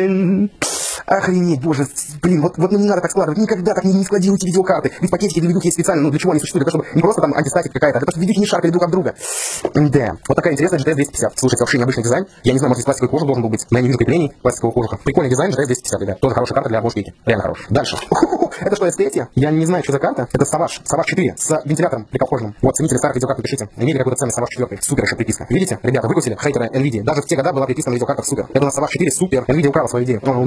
[SPEAKER 1] Охренеть, боже, блин, вот не надо так складывать, никогда так не складируйте видеокарты. Ведь пакетики для видюх есть специально, ну для чего они существуют? Для того, чтобы не просто там антистатик какая-то, а для того, чтобы видюхи не шаркали друг от друга. Да, вот такая интересная GTS 250. Слушайте, вообще необычный дизайн. Я не знаю, может здесь пластиковый кожух должен был быть, но я не вижу креплений пластикового кожуха. Прикольный дизайн, GTS 250, ребят. Тоже хорошая карта для обложки. Реально хорошая. Дальше. Это что, S3? Я не знаю, что за карта. Это Savage 4 с вентилятором приколхоженным. Вот, ценители старых видеокарт напишите. Имели какую-то ценность Savage 4. Супер еще приписка. Видите? Ребята, выкусили хейтера NVIDIA. Даже в те года была приписка на видеокартах супер. Это у нас Savage 4 супер. NVIDIA украла свою идею. Ну, новую идею.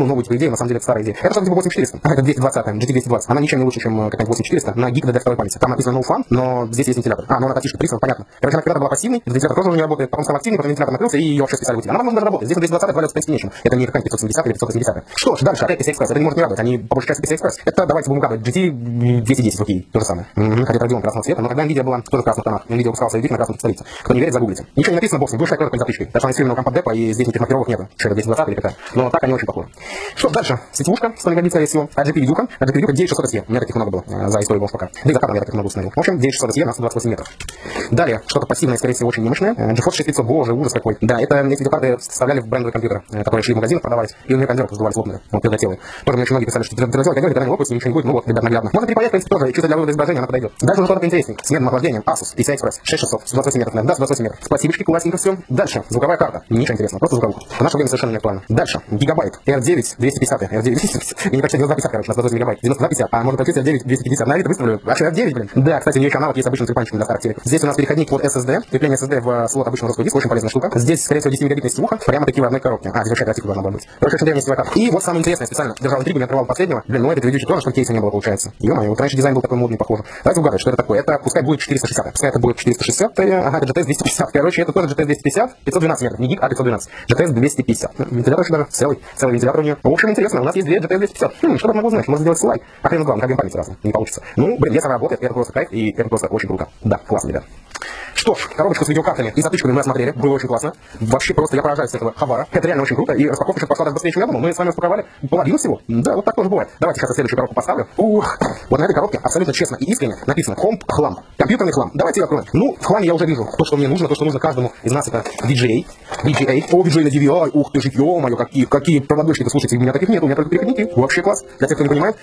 [SPEAKER 1] идея, на самом деле, это старая идея. Это что-то типа 8400. Это 220, GT 220. Она ничем не лучше, чем какая-нибудь 8400 на гиг DDR2 памяти. Там написано no fan, но здесь есть вентилятор. Но она тактично призвана, понятно. Короче, она когда-то была пассивной, этот вентилятор тоже уже не работает, потом стал активный, потом вентилятор накрылся, и ее вообще списали в утиль. Она, возможно, даже работает. Здесь на 220 валяться, в принципе, нечем. Это не какая-нибудь 570 или 580. Что ж, дальше, опять PCI Express. Это не может не радовать. Они по большей части PCI Express. Это, давайте будем угадывать, GT 210, окей, то же самое. Хотя это Radeon красного цвета, но когда Nvidia была тоже в красных тонах, Nvidia выпускала свои на красном пистолете. Кто не верит, загуглите. Ничего не написано, бог с ним, душа только затычкой. Даже она из фирменного компа и здесь никаких маркировок нету. Что это 220 или какая. Но так они очень похожи. Что дальше? Сетевушка, 100 мегабит, скорее всего. AGP-видюха. AGP-видюха 9600SE. У меня таких много было за историю Волшпака. Да и за кадром я таких много установил. В общем, 9600SE на 128 метров. Далее, что-то пассивное, скорее всего, очень немощное. GeForce 6500, боже, ужас какой. Да, это эти видеокарты вставляли в брендовые компьютеры, которые шли в магазинах, продавались. И у меня кондеры раздувались, лопнули. Вот, твердотелые. Тоже мне очень многие писали, что твердотелые кондеры, когда не лопаются, ничего не будет. Ну вот, ребят, наглядно. Можно перепаять, в принципе, тоже. И чисто для вывода изображения она подойдет. Дальше уже что-то интереснее. С медным охлаждением. Asus, PCI Express, 6600, 128 метров. Да, 128 метров. Спасибочки, классненько все. Дальше, звуковая карта. Ничего интересного, просто звуковуха. В наше время совершенно не актуально. Дальше, гигабайт, R9, 250, R9, 250. Я не почти 9250, короче, на 128 мегабайт. 9250, а может открыть R9, 250. На Авито выставлю. А что, R9, блин? Да, кстати, у нее еще аналог есть обычным трепанчиком для старых телеков. Здесь у нас переходник под SSD, крепление SSD в слот обычного жесткого диска, очень полезная штука. Здесь, скорее всего, 10 мегабитная сетевуха, прямо таки в одной коробке. Здесь вообще оперативка должна была быть. Короче, очень древняя сетевая карта. И вот самое интересное, специально держал интригу, не открывал последнего. Блин, ну это видео тоже, что кейса не было, получается. Ё-моё, вот раньше дизайн был такой модный, похоже. Давайте угадать, что это такое. Это пускай будет 460. Пускай это будет 460. Ага, это GTS 250. Короче, это тоже GTS 250. 512 метров. Не гиг, а 512. GTS 250. Вентилятор еще даже целый вентилятор у нее. В общем, интересно, у нас есть две GTS 250. Что это могу знать? Можно сделать слайд. А хрен главное, как им память разная. Не получится. Ну, блин, если она работает, это просто кайф, и это просто очень круто. Да, классно, ребят. Что ж, коробочку с видеокартами и затычками мы осмотрели, было очень классно. Вообще просто я поражаюсь с этого хабара. Это реально очень круто. И распаковка сейчас пошла даже быстрее, чем я думал. Мы с вами распаковали половину всего. Да, вот так тоже бывает. Давайте сейчас я следующую коробку поставлю. Ух, вот на этой коробке абсолютно честно и искренне написано Comp хлам. Компьютерный хлам. Давайте ее откроем. Ну, в хламе я уже вижу то, что мне нужно, то, что нужно каждому из нас, это VGA. О, VGA на DVI. Ух ты же, ё-моё, какие проводочки-то, слушайте, у меня таких нет, у меня только переходники. Вообще класс. Для тех, кто не понимает.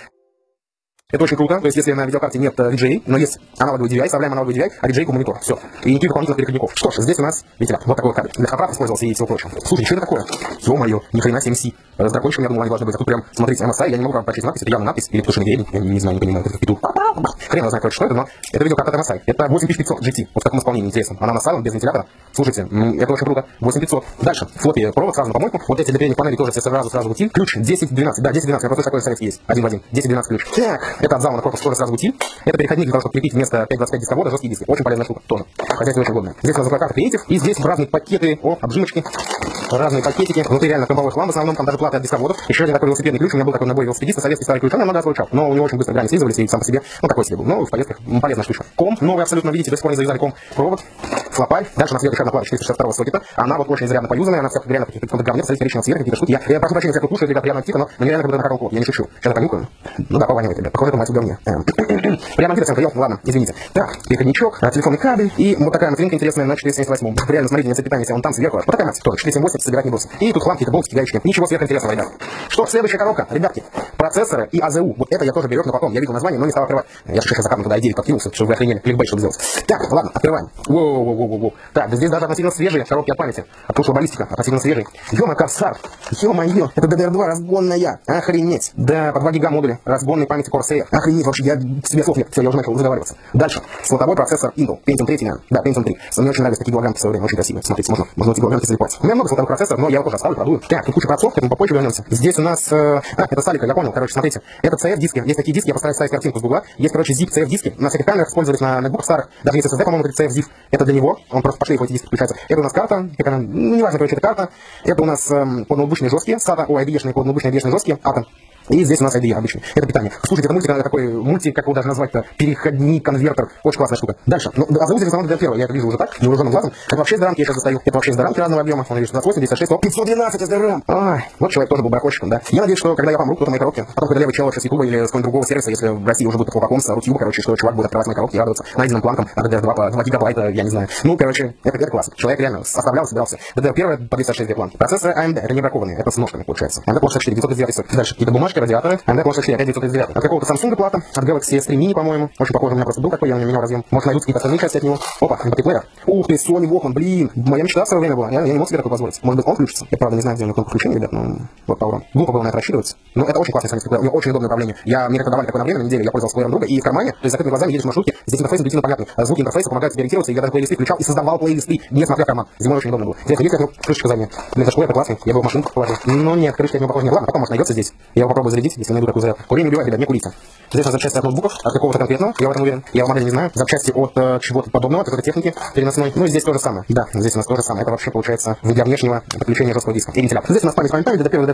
[SPEAKER 1] Это очень круто, то есть если на видеокарте нет VGA, но есть аналоговый DVI, вставляем аналоговый DVI, а VGA-ку монитор. Все. И никаких дополнительных переходников. Что ж, здесь у нас вентилятор. Вот такой вот кабель. Для аппарата использовался и всего прочего. Слушай, что это такое? Ё-моё, ни хрена себе MC. С дракончиком, я думал, они должны быть. А тут прям, смотрите, MSI, я не могу прочесть надпись, это явно надпись, или потому что не я не знаю, не понимаю, это петух. Хрен знает, короче, что это, но это видеокарта MSI. Это 8500 GT. Вот в таком исполнении интересно. Она на салон, без вентилятора. Слушайте, это очень круто. 8500. Дальше, флоппи провод сразу на помойку. Вот эти для передних панелей тоже все сразу в утиль. Ключ 1012. Да, 1012. Я просто такой советский есть. Один в один. 1012 ключ. Так, это от зала на корпус тоже сразу в утиль. Это переходник для того, чтобы крепить вместо 525 дисковода жесткие диски. Очень полезная штука тоже. Хозяйство очень удобное. Здесь у нас карта Creative. И здесь разные пакеты, обжимочки. Разные пакетики. Внутри реально комбовой хлам. В основном там даже платы от дисководов. Еще один такой велосипедный ключ. У меня был такой набор велосипедиста, советский старый ключ. Он немного отзвучал. Но у него очень быстро грани слизывались и сам по себе. Ну такой себе был. Но в поездках полезная штучка. Ком. Новый абсолютно, видите, до сих пор не завязали ком. Провод. Флопарь. Дальше у нас идет еще одна плата 462 сокета. Она вот очень изрядно поюзанная. Она вся реально каких-то говнец, смотрите, коричневого цвета, какие-то штуки. Я прошу прощения, если я кушаю, ребят, прямо тихо, но мне реально как будто на каком клубе. Я не шучу. Сейчас я понюхаю. Ну да, пованивает, ребят. Похоже, это мать в говне. Прямо оценка, ладно, извините. Так, переходничок, телефонный кабель и вот такая материнка интересная на 478. Реально, смотрите, на цепь питания, он там сверху. Вот такая мать, тоже 478, собирать не бросит. И тут хлам, какие-то болтики, гаечки. Ничего сверхинтересного, ребят. Что, следующая коробка, ребятки. Процессоры и АЗУ. Вот это я тоже берег, но потом. Я видел название, но не стал открывать. Я же сейчас закапнул туда i9 подкинулся, чтобы вы охренели, кликбейт, чтобы сделать. Так, ладно, открываем. Воу. Так, да здесь даже относительно свежие коробки от памяти. От прошлого баллистика, относительно свежие. Ё-моё, Корсар. Ё-моё, это DDR2 разгонная. Охренеть. Да, по 2 гига модуля разгонной памяти Corsair. Охренеть, вообще, я себе слов нет. Все, я уже начал заговариваться. Дальше. Слотовой процессор Intel. Pentium 3, наверное. Да, Pentium 3. Мне очень нравятся такие голограммки в свое время, очень красивые. Смотрите, можно эти голограммки залипать. У меня много слотовых процессоров, но я его тоже оставлю, продую. Так, тут куча процессоров, к этому попозже вернемся. Здесь у нас... это Салика, я понял. Короче, смотрите. Это CF-диски. Есть такие диски, я постараюсь ставить картинку с гугла. Есть, короче, zip CF-диски. На всяких камерах использовались на ноутбуках старых. Даже есть SSD, по-моему, это CF-zip. Это для него. Он просто по шлейфу эти диски подключается. Это у нас карта. Как она... Ну, неважно, короче, это карта. Это у нас подноутбучные жесткие. SATA, IDE-шные, подноутбучные IDE-шные жесткие. Atom. И здесь у нас IDE обычный. Это питание. Слушайте, это мульти, как его даже назвать-то, переходник, конвертер. Очень классная штука. Дальше. Ну, АЗУ основном для первого. Я это вижу уже так, невооруженным глазом. Это вообще SDRAM, я сейчас достаю. Это вообще SDRAM разного объема. Он видишь, 28, 96, 512 SDRAM. Ай, вот человек тоже был барахольщиком, да. Я надеюсь, что когда я помру, кто-то мои коробки, потом, когда я вычел с YouTube или с какого-нибудь другого сервиса, если в России уже будет такого с Рутюба, короче, что чувак будет открывать мои коробки и радоваться найденным планкам от DDR2 по 2 гигабайта, я не знаю. Ну, короче, это классно. Человек реально оставлял, собирался. DDR1 по 256 планки. Процессоры AMD, это не бракованные, это с ножками получается. AMD по 64, 909. Дальше какие-то бумажки. флешки, радиаторы. AMD планшет 4, опять 939. От какого-то Samsung плата, от Galaxy S3 Mini, по-моему. Очень похоже, у меня просто был такой, я не менял разъем. Может, найдут какие-то остальные части от него. Опа, MP-плеер. Ух ты, Sony Walkman, блин. Моя мечта в свое время была. Я не мог себе такое позволить. Может быть, он включится. Я, правда, не знаю, где у него кнопка включения, ребят, но вот по урам. Глупо было на это рассчитывать. Но это очень классный Sony MP-плеер. У него очень удобное управление. Мне рекомендовали такое на время, на неделю. Я пользовался плеером друга, и в кармане, то есть закрытыми глазами едешь в маршрутке, здесь интерфейс интуитивно понятный. Звуки интерфейса помогают тебе ориентироваться, и я даже плейлисты включал и создавал плейлисты, не смотря в карман. Зимой очень удобно было. Интересно, есть как крышечка задняя. Блин, это плеер классный. Я бы в машинку положил. Но нет, крышка от него похоже не. Ладно, потом может найдется здесь. Я его попробую зарядить, если найду такую зарядку. Курение убивает, ребят, не курите. Здесь у нас запчасти от ноутбуков, от какого-то конкретного, я в этом уверен. Я в модели не знаю. Запчасти от чего-то подобного, от какой-то техники переносной. Ну и здесь то же самое. Да, здесь у нас то же самое. Это вообще получается для внешнего подключения жесткого диска. И вентилятор. Здесь у нас память, DDR1,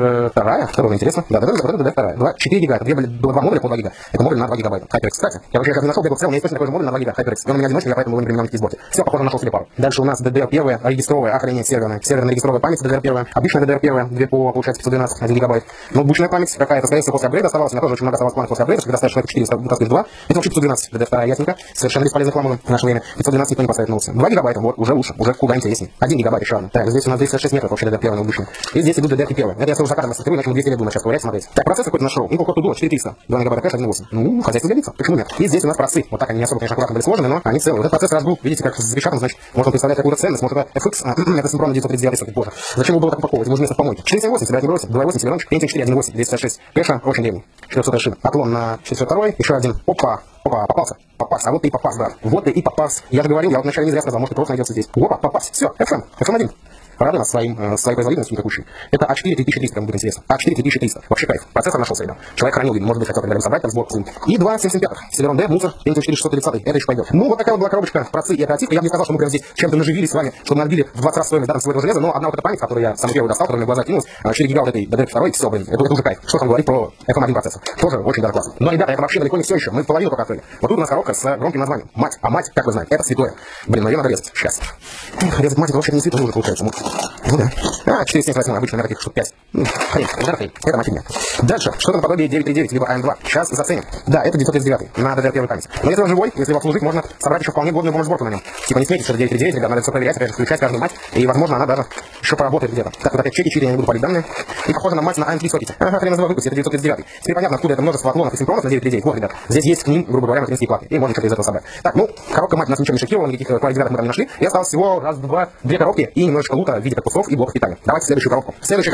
[SPEAKER 1] DDR2. Тоже интересно. Да, DDR2. 4 гига. Это было 2 модуля по 2 гига. Это модуль на 2 гигабайта. HyperX. Кстати, я вообще сейчас не нашел, бегал в целом, у меня есть точно такой же модуль на 2 гига. HyperX. И он у меня одиночный, я поэтому его не применял никакие сборки. Все, похоже, нашел себе пару. Дальше у нас DDR1, регистровая, охренеть, серверная-регистровая память DDR1. Обычная DDR1, 2 по, получается, 512, 1 гигабайт. Ноутбучная память какая-то, скорее всего, после апгрейда оставалась. У меня тоже очень много оставалось планов после апгрейда, когда ставишь человек 4, вытаскиваешь 2. Это вообще 512, DDR2 ясненько. Совершенно бесполезный хлам в наше время. 512 никто не поставит на улице. 2 гигабайта, вот, уже лучше, уже куда интереснее. 1 гигабайт еще одна. Так, здесь у нас 266 метров вообще DDR1 ноутбучная. И здесь идут DDR1. Это я уже закатом рассмотрю, иначе мы 200 лет будем сейчас ковырять, смотреть. Так, процессор какой-то нашел. Intel Core 2 Duo 4300. 2 мегабайта кэш, 1.8. Ну, хозяйство годится. Почему нет? И здесь у нас процы. Вот так они не особо, конечно, аккуратно были сложены, но они целые. Вот этот процессор раз был, видите, как с запечатан, значит, может он представляет какую-то ценность, может это FX, это Sempron 939 сокет, боже. Зачем его было так упаковывать? Ему же место в помойке. 478, собирать не бросить. 2.8, Celeron, Pentium 4, 1.8, 256. Кэша очень древний. 400 шин. Атлон на 402, еще один. Опа, попался. А вот ты и попался, да. Вот ты и попался. Я же говорил, я вот вначале не зря сказал, может, просто найдется здесь. Опа, попался. Все, FM1. Порадуй нас своей производительностью никакущей. Это А4 3300, кому будет интересно. А4 3300. Вообще кайф. Процессор нашелся, ребят. Человек хранил, может быть, хотел когда-либо собрать, там сборку. И 2 775. Celeron D, мусор, Pentium 4 630. Это еще пойдет. Ну, вот такая вот была коробочка процы и оперативка. Я бы не сказал, что мы прям здесь чем-то наживились с вами, что мы отбили в 20 раз стоимость своего железа, но одна вот эта память, которую я самый первый достал, которая мне в глаза кинулась, 4 гига вот этой DDR2, все, блин, это уже кайф. Что там говорить про FM1 процессор? Тоже очень даже классно. Но, ребята, это вообще далеко не все еще. Мы половину только открыли. Вот тут у нас коробка с громким названием. Мать. А мать, как вы знаете, это святое. Блин, но ее надо резать. Сейчас. Резать мать, это вообще не святое уже получается. Ну да. 478, обычно на таких штук 5. Хрень, это мать фигня. Дальше, что-то наподобие 939, либо AM2. Сейчас заценим. Да, это 939 на DDR1 память. Но если он живой, если его обслужить, можно собрать еще вполне годную бомж-сборку на нем. Типа не смейте, что это 939, ребят, надо все проверять, опять же, включать каждую мать, и, возможно, она даже еще поработает где-то. Так, вот опять чеки, я не буду палить данные. И похоже на мать на AM3 сокете. Ага, хрен называю выпуск, это 939. Теперь понятно, откуда это множество атлонов и симпронов на 939. Вот, ребят, здесь есть к ним, грубо говоря, материнские платы. И можно что-то из этого собрать. Так, ну, коробка мать нас ничего не шокировала, никаких квалификатов мы там не нашли. И осталось всего раз, два, две коробки и немножечко лута в виде корпусов и блоков питания. Давайте следующую коробку. Следующая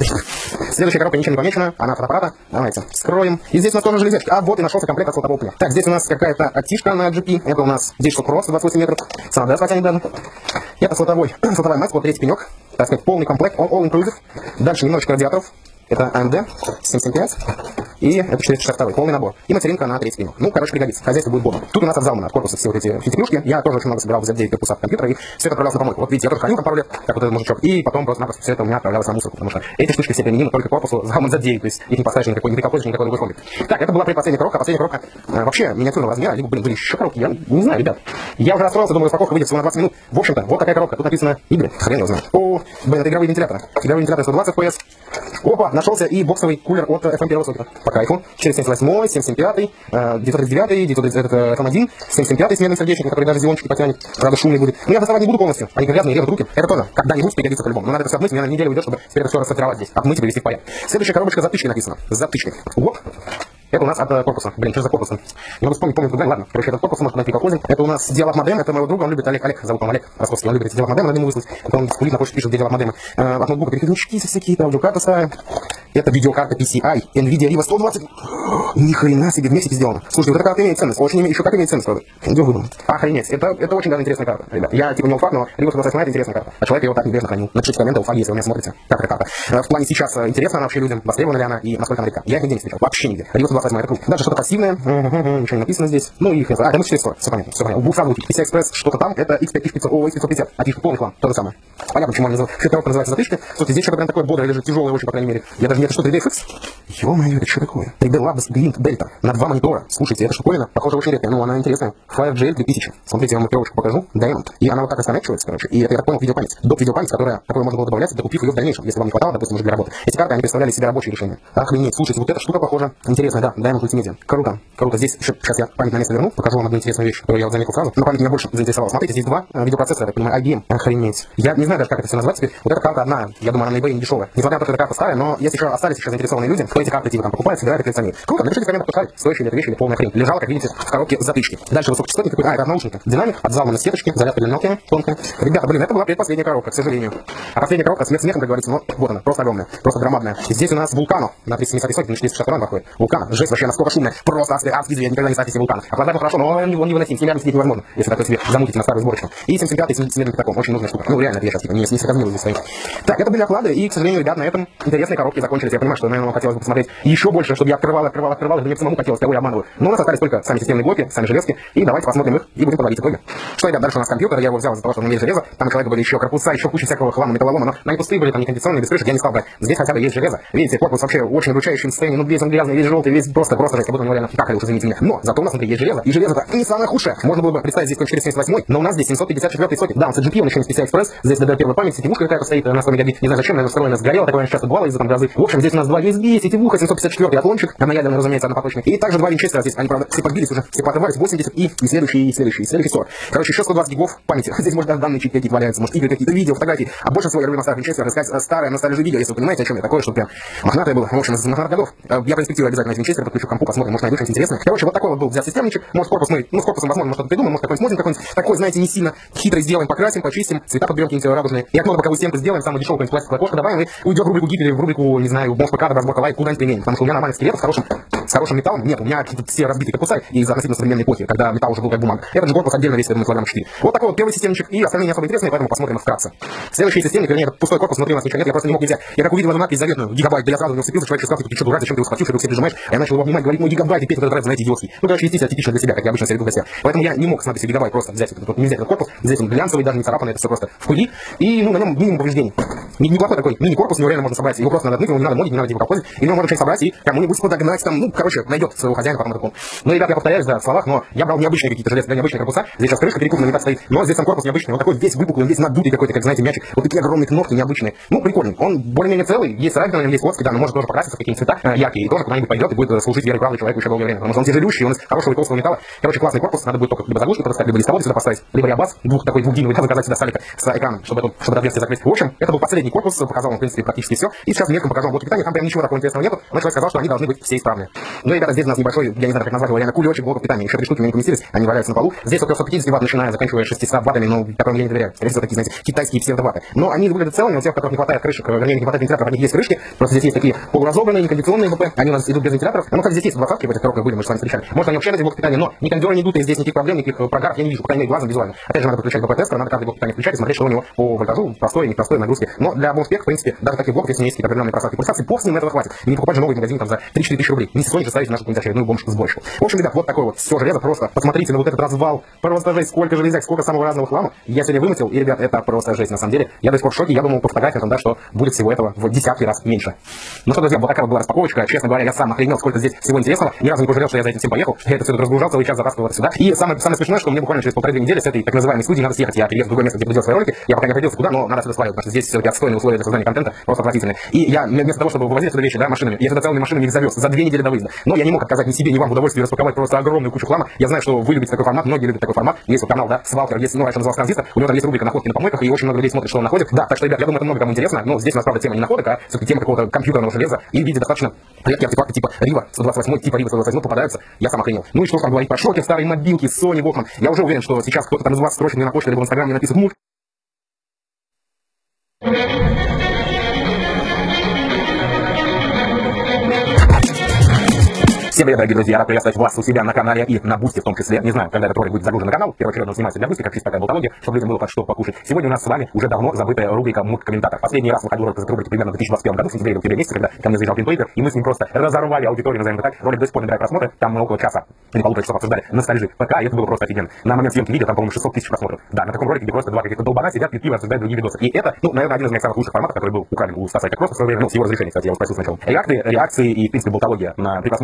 [SPEAKER 1] коробка ничем не помечена, она фотоаппарата. Давайте вскроем. И здесь у нас тоже железячки. А вот и нашелся комплект от слотового пуля. Так, здесь у нас какая-то оттишка на GP. Это у нас здесь что просто 28 метров. Санадес потянет даже. Это слотовая мать, вот третий пенек. Так сказать, полный комплект, all inclusive. Дальше немножечко радиаторов. Это AMD 775. И это 462, полный набор. И материнка на 30 пинов. Ну, короче, пригодится. Хозяйство будет бодро. Тут у нас отзалмано от корпуса все вот эти финтифлюшки. Я тоже очень много собирал в Z9 корпуса от компьютера, и все это отправлялось на помойку. Вот видите, я тоже хранил там пару лет, как вот этот мужичок. И потом просто-напросто все это у меня отправлялось на мусорку, потому что эти штучки все применимы только к корпусу Залман Z9, то есть их не поставишь никакой колпозиc, никакой другой комплект. Так, это была предпоследняя коробка. Последняя коробка вообще миниатюрного размера, либо, блин, были еще коробки, я не знаю, ребят. Я уже расстроился, думаю, распаковка выйдет всего на 20 минут. В общем-то, вот такая коробка. Тут написано игры, хрен его знает. О, блин, это игровые вентиляторы. Игровые вентиляторы 120 FPS. Опа, нашелся и боксовый кулер от FM1 сокета. По кайфу. 478, 775, 939, 939, FM1, 775 с медным сердечником, который даже зиончики потянет. Правда, шумный будет. Но я доставать не буду полностью. Они грязные, режут руки. Это тоже когда-нибудь пригодится по-любому. Но надо это все отмыть, мне на неделю уйдет, чтобы теперь это все рассортировать здесь. Отмыть и привести в порядок. Следующая коробочка затычкой написано. Затычкой. Оп. Это у нас от корпуса. Блин, что за корпус? Не могу вспомнить, помню, куда. Ладно, короче, этот корпус может найти колхозник. Это у нас диалог модем. Это моего друга, он любит Олег, зовут он Олег Ростовский. Он любит эти диалог модемы, надо ему выслать. Это он скулит на почту, пишет, где диалог модемы. От ноутбука переходнички всякие, аудиокарта старая. Это видеокарта PCI, NVIDIA Riva 120. Ни хрена себе, вместе сделано. Слушайте, вот эта карта имеет ценность. Очень еще как имеет ценность, правда. Где выдумал? Охренеть. Это очень даже интересная карта, ребят. Я типа не уфак, но Riva 120 это интересная карта. А человек его так небрежно хранил. Напишите в комментах, уфак, если вы меня смотрите. Как эта карта. В плане сейчас интересна она вообще людям, востребована ли она и насколько она редка. Я их нигде не встречал. Вообще нигде. Riva 120 это круто. Дальше что-то пассивное. Ничего не написано здесь. Ну и их. Это 400. Все понятно. Все понятно. Сразу PCI Express, что-то там. Это X550, X550. А фишка полный хлам. То же самое. Понятно, почему она называется. Коробка называется затычка. Слушайте, здесь что-то прям такое бодрое лежит, тяжелое очень, по крайней мере. Я даже не это что, 3D FX? Ё-моё, это что такое? 3D Labs Glint Delta. На 2 монитора. Слушайте, эта штуковина, похоже, очень редкая. Ну, она интересная. FireGL 3000. Смотрите, я вам маркировочку покажу. Diamond. И она вот так расконнекчивается, короче. И это, я так понял, видеопамять. Доп. Видеопамять, которую можно было добавлять, докупив ее в дальнейшем, если вам не хватало, допустим, уже для работы. Эти карты, они представляли себе рабочие решения. Охренеть. Слушайте, вот эта штука похожа. Интересная, да. Diamond Multimedia. Круто. Круто. Здесь еще, сейчас я память на место верну. Покажу вам одну интересную вещь, которую я вот заметил сразу. Но память меня больше заинтересовала. Смотрите, здесь два видеопроцессора, я понимаю, IBM. Охренеть. Я не знаю даже, как это все назвать теперь. Вот эта карта одна. Я думаю, она на eBay не дешевая. Несмотря на то, что эта карта старая, но есть еще еще остались еще заинтересованные люди, кто эти карты типа там покупает, собирает и коллекционирует. Круто, напишите в комментах, пускай, стоящая ли эта вещь или полная хрень. Лежала, как видите, в коробке затычки. Дальше высокочастотный какой-то, это от наушника. Динамик, от взломанной сеточки, зарядка для мелкими, тонкая. Ребята, блин, это была предпоследняя коробка, к сожалению. А последняя коробка, смех смехом, как говорится, но вот она, просто огромная, просто громадная. Здесь у нас вулкану на 37 сотни, на 460 уран проходит. Вулкан, жесть вообще настолько шумная, просто адский зверь, никогда не ставьте себе вулкан. Обладает хорошо, но он невыносим, с ним рядом сидеть невозможно, если такой себе замутите на старую сборочку. И 75-й с медным пятаком, очень нужная штука. Ну реально, это я сейчас типа не сразмирую здесь стоит. Так, это были оклады, и, к сожалению, ребят, на этом интересные коробки закончились. Я понимаю, что, наверное, вам хотелось бы посмотреть еще больше, чтобы я открывал, это мне самому хотелось, кого я обманываю. Но у нас остались только сами системные блоки, сами железки, и давайте посмотрим их и будем подводить итоги. Что, ребят, дальше у нас компьютер, я его взял из-за того, что он имеет железо, там у человека были еще корпуса, еще куча всякого хлама, металлолома, но они пустые были, там не кондиционные, без крышек, я не стал брать. Здесь хотя бы есть железо. Видите, корпус вообще очень удручающий состоянии, ну весь он грязный, весь желтый, весь просто жесть, как будто у него реально какали, уж извините меня. Но зато у нас внутри есть железо, и железо-то не самое худшее. Можно было бы представить здесь 478, но у нас здесь 754 сотни. Да, он с GP, он еще не PCI-Express, здесь DDR1 память, сетевушка какая-то стоит на 100 мегабит, не знаю зачем, наверное, встроена сгорела, такое часто бывало из-за там грозы. В общем, здесь у нас 2 USB, сетевуха, 754 атлончик, одноядерный, разумеется, однопоточный. И также 2 винчестера здесь, они, правда, все подбились уже, все поотрывались, 80 и следующий 40. Короче, еще 120 гигов памяти. Здесь, может, даже данные чуть какие-то валяются, может, игры какие-то, видео, фотографии. А больше всего я люблю на старых винчестерах искать старое ностальжи видео, если вы понимаете, о чем я. Такое, что прям мохнатое было. В общем, из мохнатых годов. Я проинспектирую обязательно эти винчестеры, подключу к компу, посмотрим, может, найду что-нибудь интересное. Короче, вот такой вот был взят системничек. Может, корпус мы, ну, с корпусом, возможно, может, что-то придумаем, может, какой-нибудь смотрим, какой-нибудь такой, знаете, не сильно хитрый сделаем, покрасим, почистим, цвета подберем какие-нибудь радужные. И окно боковую стенку сделаем, самую дешевую какую-нибудь пластиковое окошко добавим и уйдем в рубрику гибели, в рубрику, не знаю, бомж ПК, разборка лайк, куда-нибудь применим. Потому что у меня нормальных скелетов с хорошим металлом нет. У меня все разбитые корпуса из относительно современной эпохи, когда металл уже был как бумага. Этот же корпус отдельно весит, я думаю, килограмм 4. Вот такой вот первый системничек, и остальные не особо интересные, поэтому посмотрим их вкратце. Следующий системник, вернее, этот пустой корпус, внутри у нас ничего нет, я просто не мог взять. Я как увидел эту надпись заветную, гигабайт, да я сразу не усыпился, человек сказал, ты что, дурак, зачем ты его схватил, что ты все прижимаешь, а я начал его обнимать, говорить, мой гигабайт, и петь этот рэп, знаете, идиотский. Ну, короче, естественно, типично для себя, как я обычно себе веду для себя. Поэтому я не мог с надписью гигабайт просто взять этот, вот, не взять этот корпус, здесь он глянцевый, даже не царапанный, это все просто в пыли, и, ну, на нем минимум повреждений. Неплохой такой мини-корпус, его реально можно собрать, его просто надо отмыть, его не надо модить, не надо его колхозить, и его можно что-нибудь собрать и кому-нибудь подогнать там, ну, короче, найдет своего хозяина потом этот. Ну, ребят, я повторяюсь, да, в словах, но я брал необычные какие-то железные, необычные корпуса, здесь сейчас крышка перекупленная, не так стоит, но здесь сам корпус необычный, он такой весь выпуклый, весь надутый какой-то, как, знаете, мячик, вот такие огромные кнопки необычные, ну, прикольный, он более-менее целый, есть райдер, на нем есть плоский, да, но может тоже покраситься в какие-нибудь цвета яркие, и тоже куда-нибудь пойдет и будет служить верой и правдой человеку еще долгое время, потому что он тяжелющий, он из хорошего и толстого металла, короче, классный корпус, надо будет только либо заглушки подоставить, либо листовод сюда поставить, либо реабас, такой двухдюймовый, да, заказать сюда салика с экраном, чтобы это отверстие закрыть. В общем, это был последний корпус, показал он, в принципе, практически все, и сейчас мельком покажу блоки питания, там прям ничего такого интересного нету, но человек сказал, что они должны быть все исправные. Ну, ребята, здесь у нас небольшой, я не знаю, как назвать его, реально кулечек блоков питания, еще 3 штуки у меня не поместились, они валяются на полу, здесь от 350 ватт, начиная, заканчивая 600 ваттами, но которым я не доверяю, скорее всего, такие, знаете, китайские псевдоваты. Но они выглядят целыми, у тех, которых не хватает крышек, вернее, не хватает вентиляторов, у них есть крышки, просто здесь есть такие полуразобранные, некондиционные ВП, они у нас идут без вентиляторов, ну, кстати, здесь есть 20 в этих коробках были, мы с вами встречали, может, они вообще ради блок питания, но ни кондеры не идут, и здесь никаких проблем, никаких прогаров я не вижу, по крайней мере, глазом визуально. Опять же, надо подключать ВП-тестер, надо каждый блок питания включать и смотреть, что у него по вольтажу, простой, непростой нагрузки. Но для бомспек, в принципе, даже таких блоков, если есть какие-то определенные просадки пульсации, бог с ним этого хватит. И не покупать же новый магазин там за 3-4 тысячи рублей. Не сезон же ставить нашу какую-нибудь очередную бомж-сборочку. В общем, ребят, вот такой вот все железо, просто посмотрите на вот этот развал, просто жесть, сколько железяк, сколько самого разного хлама. Я сегодня вымотил, и, ребят, это просто жесть, на самом деле. Я до сих пор в шоке, я думал по фотографиям, да, что будет всего этого в десятки раз меньше. Ну что, друзья, вот такая вот была распаковочка. Честно говоря, я сам охренел, сколько здесь всего интересного. Ни разу не пожалел, что я за этим всем поехал. Я это все разгружал, целый час затаскивал это сюда. И самое смешное, что мне буквально через 1,5-2 недели с этой так называемой студии надо съехать. Я перееду в другое место, где буду делать свои ролики. Я пока не определился куда, но надо сюда сваливать, потому что здесь все-таки отстойные условия для создания контента, просто отвратительные. И я вместо того, чтобы вывозить сюда вещи, да, машинами, я сюда целыми машинами их завез за 2 недели до выезда. Но я не мог отказать ни себе, ни вам в удовольствии распаковать просто огромную кучу хлама. Я знаю, что вы любите такой формат, многие любят такой формат. Есть вот канал, да, Свалка, есть, ну, раньше назывался Транзистор, у него там есть рубрика «Находки на помойках», и очень много людей смотрит, что он находит. Да, так что, ребят, я думаю, это много кому интересно, но здесь у нас, правда, тема не находок, а все-таки тема какого-то компьютерного железа, и в виде достаточно редкие артефакты типа Рива 128, типа Рива 128 попадаются, я сам охренел. Ну и что там говорить про шоки, старые мобилки, Sony, Walkman. Я уже уверен, что сейчас кто-то там из вас строчит мне на почту, либо в Инстаграме написано Всем привет, дорогие друзья, я рад приветствовать вас у себя на канале и на Бусти в том числе. Не знаю, когда этот ролик будет загружен на канал, первоочередно снимается для Бусти, как чисто такая болтология, чтобы людям было под что покушать. Сегодня у нас с вами уже давно забытая рубрика «Мут-комментатор». Последний раз выходил ролик из этой рубрики примерно в 2021 году, в сентябре или октябре месяце, когда ко мне заезжал Пинтуитер, и мы с ним просто разорвали аудиторию, назовем это так. Ролик до сих пор набирает просмотры, там мы около часа или полутора часов обсуждали ностальжи ПК, и это было просто офигенно. На момент съемки видео там, по-моему, 600 тысяч просмотров. Да, на таком ролике, где просто два каких-то долбана сидят, пьют пиво, обсуждают другие видосы. И это, ну, наверное, один из моих самых лучших форматов, который был украден у Стаса Айкакроса в свое время, ну, с его разрешения, кстати, я его спросил сначала. Реакции и, в принципе, болтология при просмотре чужих видосов,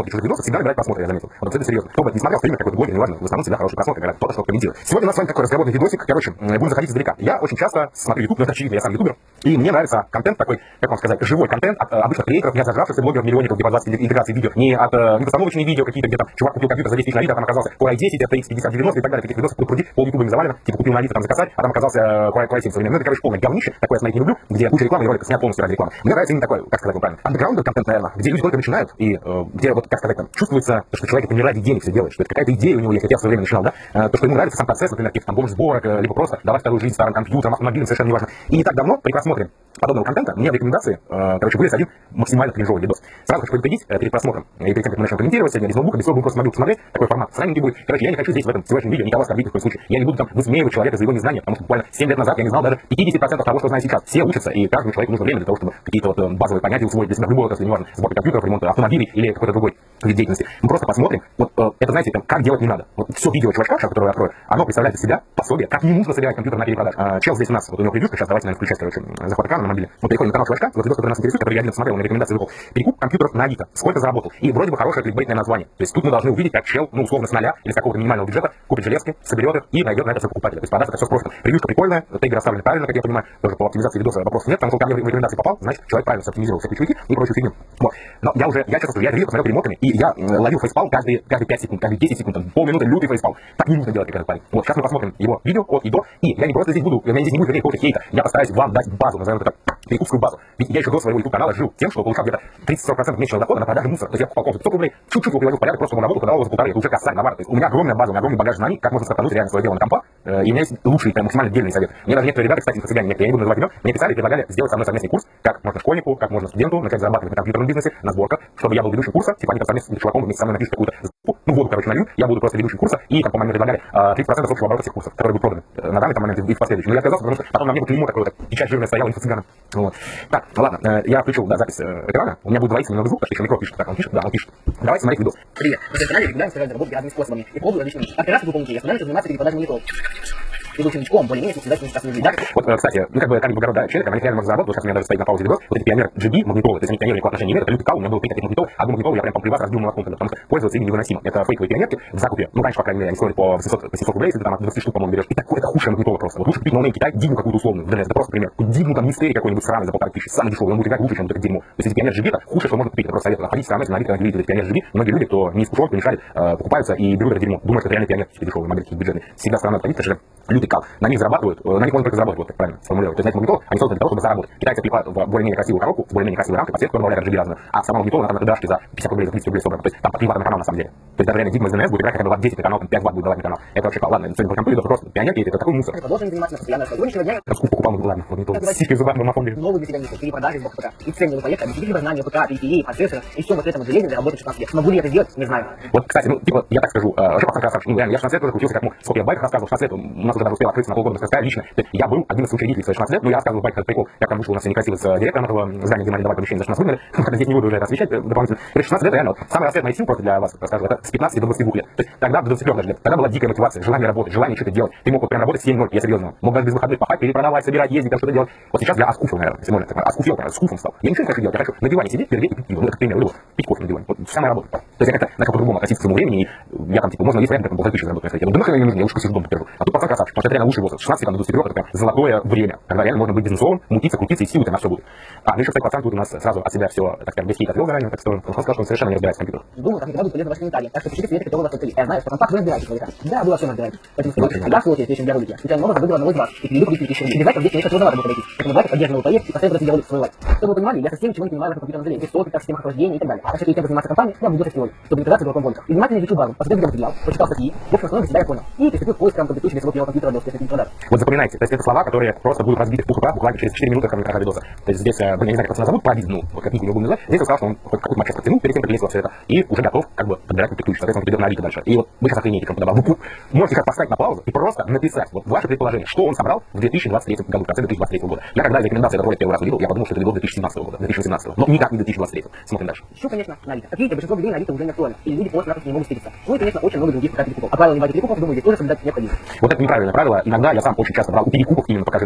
[SPEAKER 1] всегда набирает просмотры, я заметил. Вот это серьезно. Кто бы не смотрел стример, какой-то блогер, неважно, в основном всегда хороший просмотр, когда кто-то что-то комментирует. Сегодня у нас с вами такой разговорный видосик. Короче, будем заходить издалека. Я очень часто смотрю YouTube, но это очевидно, я сам ютубер. И мне нравится контент такой, как вам сказать, живой контент от обычных креаторов, не от зажравшихся блогеров, миллионников, где по 20 интеграций видео, не от непостановочные видео какие-то, где там чувак купил компьютер за 10 тысяч на Авито, а там оказался Core i10, RTX 5090 и так далее, таких видосов пруди, пол ютуба им завалено, типа купил на Авито там заказать, а там оказался Core i7 современный. Ну это, короче, полное говнище, такое я смотреть не люблю, где куча рекламы и роликов снят полностью ради рекламы. Мне нравится именно такой, как сказать правильно, андеграундный контент, наверное, где люди только начинают и где, вот, как сказать, там, чувствуется, что человек это не ради денег все делает, что это какая-то идея у него есть, как я в свое время начинал, да, то, что ему нравится сам процесс, например, каких-то там бомж-сборок, либо просто давать вторую жизнь старым компьютерам, автомобилям, совершенно неважно. И не так давно, при просмотре подобного контента, мне в рекомендации, короче, вылез один максимально кринжовый видос. Сразу хочу предупредить перед просмотром, и перед тем, как мы начнем комментировать, сегодня без ноутбука, без всего, будем просто мобилку смотреть, такой формат сравненный будет. Короче, я не хочу здесь в этом сегодняшнем видео никого оскорбить в коем случае. Я не буду там высмеивать человека за его незнание, потому что буквально 7 лет назад я не знал даже 50% того, что знаю сейчас. Все учатся, и каждому человеку нужно время для того, чтобы какие-то вот базовые понятия усвоить для себя в любой отрасли, неважно, сборка компьютеров, ремонт автомобилей или какой-то другой вид деятельности. Мы просто посмотрим, вот это, знаете, там, как делать не надо. Вот все видео чувачка, которое я открою, оно представляет из себя пособие, как не нужно собирать компьютер на перепродаж. Чел здесь у нас, вот у него превьюшка, сейчас давайте, наверное, включать, короче, захват экрана на мобиле. Мы переходим на канал чувачка, вот видос, который нас интересует, который я один смотрел, на рекомендации выпал. Перекуп компьютеров на Авито. Сколько заработал? И вроде бы хорошее кликбейтное название. То есть тут мы должны увидеть, как чел, ну, условно, с нуля или с какого-то минимального бюджета купит железки, соберет их и найдет на это все покупателя. То есть продаст это все с профитом. Превьюшка прикольная, тегги расставлены правильно, как я понимаю, тоже по оптимизации видоса вопросов нет, потому что ко мне в рекомендации попал, значит, человек правильно оптимизировал все ключевики и прочую фигню. Вот. Но я честно скажу, я ревью посмотрел перемотками, и я ловил фейспал каждые 5 секунд, каждые 10 секунд, там, полминуты лютый фейспал. Так не нужно делать, как этот парень. Вот, сейчас мы посмотрим его видео от и до, и я не просто здесь буду, у меня здесь не будет какого-то хейта, я постараюсь вам дать базу, назовем это так, перекупскую базу. Ведь я еще до своего YouTube канала жил тем, что получал где-то 30-40% месячного дохода на продаже мусора. То есть я покупал комнату 500 рублей, чуть-чуть его приводил в порядок, просто на работу, продавал его за полторы, это уже косарь, навар. То есть у меня огромная база, у меня огромный багаж знаний, как можно стартануть реально свое дело на компа, и у меня есть лучший, прям максимально отдельный совет. Мне даже некоторые ребята, кстати, инфо-цыгане, некоторые, я не буду называть имен, мне писали и предлагали сделать со мной совместный курс, как можно школьнику, как можно студенту начать зарабатывать на компьютерном бизнесе, на сборках, чтобы я был ведущим курса, типа они там совместно с чуваком вместе со мной напишут какую-то ну, воду, короче, налью, я буду просто ведущим курса, и там, по-моему, предлагали 30% общего оборота всех курсов, которые будут проданы на данный момент и в последующем. Но я отказался, потому что потом на мне вот клеймо такое, вот, печать жирная стояла инфо-цыгана. Вот. Так, ладно, я включил, да, запись экрана, у меня будет двоиться немного звук, потому что еще микро пишет, так, он пишет, да, он пишет. Давайте смотреть видос. Привет, на своем канале регулярно стараюсь заработать разными способами и пробую различными. Как раз выполнить, я становлюсь заниматься перепродажей мониторов. Ведущим новичком, более-менее всегда счастливый жизнь. Вот, кстати, ну как бы камень благородного человека, они реально можно заработать, вот сейчас у меня даже стоит на паузе видос, вот эти пионер GB магнитолы, то есть они пионеры никакого отношения не имеют, это лютый кал, у меня было 5 таких магнитолов, одну магнитолу я прям при вас разбил молотком тогда, потому что пользоваться ими невыносимо. Это фейковые пионерки в закупе, ну раньше, по крайней мере, они стоили по 800 рублей, если ты там от 20 штук, по-моему, берешь, и такое, это худшая магнитола просто. Вот лучше купить ноунейм Китай, дигу какую-то условную, в это просто пример, дигу там мистерий какой-нибудь сраный за 1500, самый дешевый, он будет играть лучше, чем вот это дерьмо. То есть эти пионер GB, это худшее, что можно купить, это просто совет, находите сравнить на Авито, видите, пионер GB, многие люди, кто не искушен, кто не шарит, покупаются и берут это дерьмо, думают, что это реально пионерки дешевые, модельки бюджетные. Всегда странно отходить, потому что лютый кал, на них зарабатывают, на них можно только заработать, вот так правильно сформулировать. То есть на этих магнитолах они созданы для того, чтобы заработать. Китайцы прикладывают в более-менее красивую коробку, с более-менее красивой рамкой, подсветку добавляют RGB разную, а сама магнитола на ТДшке за 50 рублей, за 30 рублей собрана. То есть там по 3 ватта на канал на самом деле. То есть даже реально Дигма из ДНС будет играть хотя бы ватт 10 на канал, там 5 ватт будет давать на канал. Это вообще ладно, сегодня про компы идут, просто пионерки, это такой мусор.
[SPEAKER 2] Продолжим заниматься постоянно. Сегодняшнего дня
[SPEAKER 1] Скуп покупал, ладно, магнитолу, сиськи в зубах на мафоне.
[SPEAKER 2] новый для себя ниши, перепродажи из ПК. И ценные поехали, объективного знания ПК, PPE, процессора и все вот этом железе для работы 16 лет. Смогу ли я это сделать? Не знаю. Вот, кстати, ну, типа, я так скажу, вообще пацан красавчик, ну, реально, я 16 лет уже крутился, как, ну, сколько я в байках рассказывал, 16 лет, у нас уже даже успел открыться на полгода мастерская лично. Я был одним из учредителей своих 16 лет, но я рассказывал в байках прикол, я там вышел у нас все некрасиво с директором этого здания, где мы арендовали помещение, за что нас выгнали, хотя здесь не буду уже это освещать дополнительно. Короче, 16 лет реально, вот, самый рассвет моих сил просто для вас расскажу, это с 15 до 22 лет. То есть тогда до 23 даже лет, тогда была дикая мотивация, желание работать, желание что-то делать. Ты мог вот прям работать 7-0, я серьезно, мог даже без выходных пахать, перепродавать, собирать, ездить, там что-то делать. Вот сейчас я оскуфил, наверное, если можно так сказать, оскуфил, прям, скуфом стал. Я ничего не хочу делать, я хочу на диване сидеть, пердеть и пить пиво, ну, как пример, люблю, пить кофе на диване. Вот вся моя работа. То есть я как-то начал по-другому относиться к своему времени, и я там, типа, можно есть вариант, там, полторы тысячи заработать. Я думаю, нахрен мне не нужно, я лучше сижу дома держу. А тут пацан красавчик, потому что это реально лучший возраст. 16 там, до 23 это прям золотое время, когда реально можно быть бизнесовым, мутиться, крутиться и силы на все будет. А, ну еще, кстати, пацан тут у нас сразу от себя все, так скажем, весь кейт отвел заранее, так что он сказал, что он совершенно не разбирается в компьютерах. Думаю, как всегда будет полезно ваши комментарии. Так что пишите советы, которые у вас подцелить. Я знаю, что контакт вы разбираетесь в роликах. Да, было все разбирать. Поэтому скажите, когда в слоте, если для ролики, случайно много забыл одного из вас, и перейду купить еще. Обязательно здесь конечно сложновато будет пройти. Поэтому давайте поддерживаем его проект и поставим этот видеоролик в свой лайк. Чтобы вы понимали, я совсем ничего не понимаю в компьютерном деле. Здесь софт, система охлаждения и так далее. А если тем заниматься компанией, я буду теории, чтобы не оказаться дураком в роликах. И внимательно изучил базу, посмотрел видеоматериал, почитал статьи, в общем, основном для себя я понял. И приступил к поискам комплектующих для своего первого компьютера для успешной продажи. Вот запоминайте, то есть это слова, которые просто будут разбиты в пух и прах буквально через 4 минуты комментария видоса. То есть здесь, я не знаю, как это назовут, парадизм, ну, вот как книгу не буду называть. Здесь он сказал, что он хоть какой-то матч подтянул, перед тем, как лезть во все это, и уже готов, как бы, подбирать комплектующие. Соответственно, он идет на Авито дальше. И вот вы сейчас охренеете, что он подобрал. Вы можете как поставить на паузу и просто написать вот ваше предположение, что он собрал в 2023 году, в конце 2023 года. Я когда из рекомендации этот ролик первый раз увидел, я подумал, что это видео 2017 года, 2018, но никак не 2023. Смотрим дальше. Еще, конечно, на Авито. Как видите, большинство людей на Авито уже не актуально, и люди просто не могут встретиться. Ну и, конечно, очень много других пока перекупов. А правила не бывает перекупов, думаю, здесь тоже соблюдать необходимо.
[SPEAKER 1] Вот это неправильное правило. Иногда я сам очень часто брал у перекупов именно пока железо.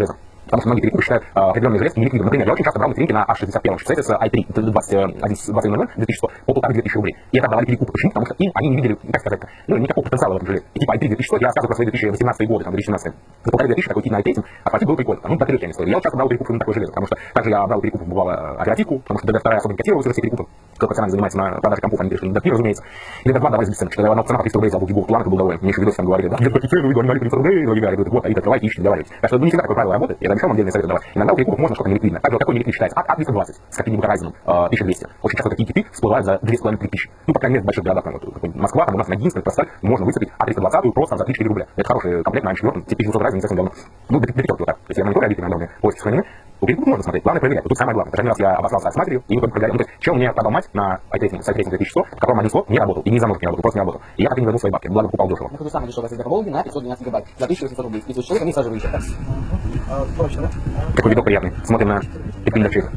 [SPEAKER 1] Потому что многие перекупы считают определенные железки неликвидными. Например, я очень часто брал материнки на H61 чипсете с i3 2100 2100 по 1500 рублей. И это давали перекупы. Почему? Потому что им они не видели, как сказать, ну, никакого потенциала в этом железе. И типа i3 2100, я рассказываю про свои 2018 годы, там, 2017. За 1500 такой идти на i3, а платить было прикольно. Там, ну, до 3 я не стоил. Я вот часто брал перекупы на такое железо, потому что также я брал перекупы, бывало, оперативку, потому что DDR2 особо не котировалась в России перекупы. Кто профессионально занимается на продаже компов, они перешли на DDR3, разумеется. И DDR2 давали за бесценок. Что одна цена по 300 рублей за Гигов, план, это был доволен. Мне еще видосы там говорили, да, где такие цены, вы дали 300 рублей, другие говорят, вот, а их открывайте, ищите, договаривайтесь. Так что, ну, не всегда такое правило работает. Я обещал вам отдельные советы давать. Иногда у перекупов можно что-то неликвидное. Также какой неликвид считается? А320 с каким-нибудь Ryzen 1200. Очень часто такие киты всплывают за 2500-3000. Ну, по крайней мере, в больших городах, там, вот, Москва, там у нас Ногинск, Краснодар, можно выцепить А320 просто за 3-4 рубля. Это хороший комплект на М4, те 1500 Ryzen не совсем давно. Ну, до пятерки вот так. То есть я на мониторе объективно давно, поиски сохранены. У перекупов можно смотреть, главное проверять. Вот тут самое главное. Потому что один раз я обосрался с матерью, и мы только проверяли. Ну, то есть, чел мне продал мать на i3 2100, в котором один слот не работал, и не замок не работал, просто не работал. И я так и не вернул свои бабки, благо покупал дешево.
[SPEAKER 2] Ну, то самое дешевое SSD по Волге на 512 гигабайт. За 1800 рублей. Списываешь человека, они сразу выезжают.
[SPEAKER 1] Какой видок приятный. Смотрим на эпиндерчик.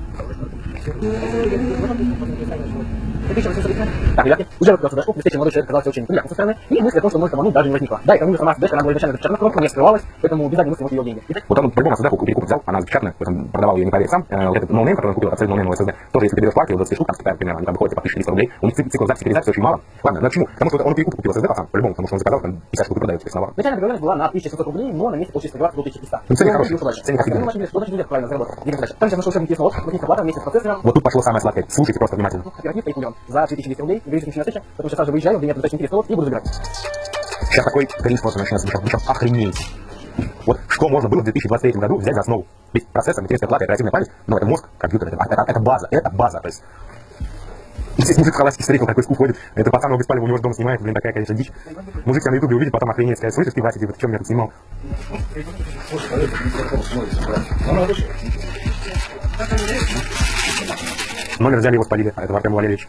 [SPEAKER 2] Так, ребятки, уже вот дашку, встреча молодой человек оказался очень приятным со стороны, и мысль о том, что может обмануть, даже не возникла. Да, и кому сама СДшка, она была изначально запечатана в коробку, не скрывалась, поэтому без задней мысли вот ее деньги.
[SPEAKER 1] Вот он по-любому SSD у перекупа взял, она запечатанная, поэтому продавал ее не проверить сам. Вот этот ноунейм, который он купил, абсолютно ноунеймовый SSD, тоже если ты берешь партию, 20 штук, там скидают примерно, они там выходят по 1300 рублей, у них цикл записи перезаписи очень мало. Ладно, но почему? Потому что он перекуп купил SSD пацан, по-любому, потому что он заказал, там 50 штук продает, теперь снова.
[SPEAKER 2] Начальная договоренность была на 1700 рублей, но на месте получилось торговаться до 1300.
[SPEAKER 1] Ну, ценник хороший, ценник офигенный.
[SPEAKER 2] Ну, что значит, правильно заработал. Двигаемся дальше. Также нашел интересный лот, платить оплата вместе с процессором.
[SPEAKER 1] Вот тут пошло самое сладкое. Слушайте просто внимательно.
[SPEAKER 2] Оперативка и кулион. За 3200 рублей, говорите, на встреча, потому что сразу выезжаю, где нет достаточно интересный лот, и буду забирать.
[SPEAKER 1] Сейчас такой кризис просто начинается, вы сейчас охренеете. Вот что можно было в 2023 году взять за основу? Ведь процессор, материнская плата, оперативная память, но это мозг, компьютер, это база, то есть. И здесь мужик в халатике встретил, такой скуп ходит, это пацан его беспалево у него дома снимает, блин, такая, конечно, дичь. Мужик тебя на ютубе увидит, потом охренеет, скажет, слышишь ты, Вася, ты что меня тут снимал? Номер взяли, его спалили, а это Артем Валерьевич.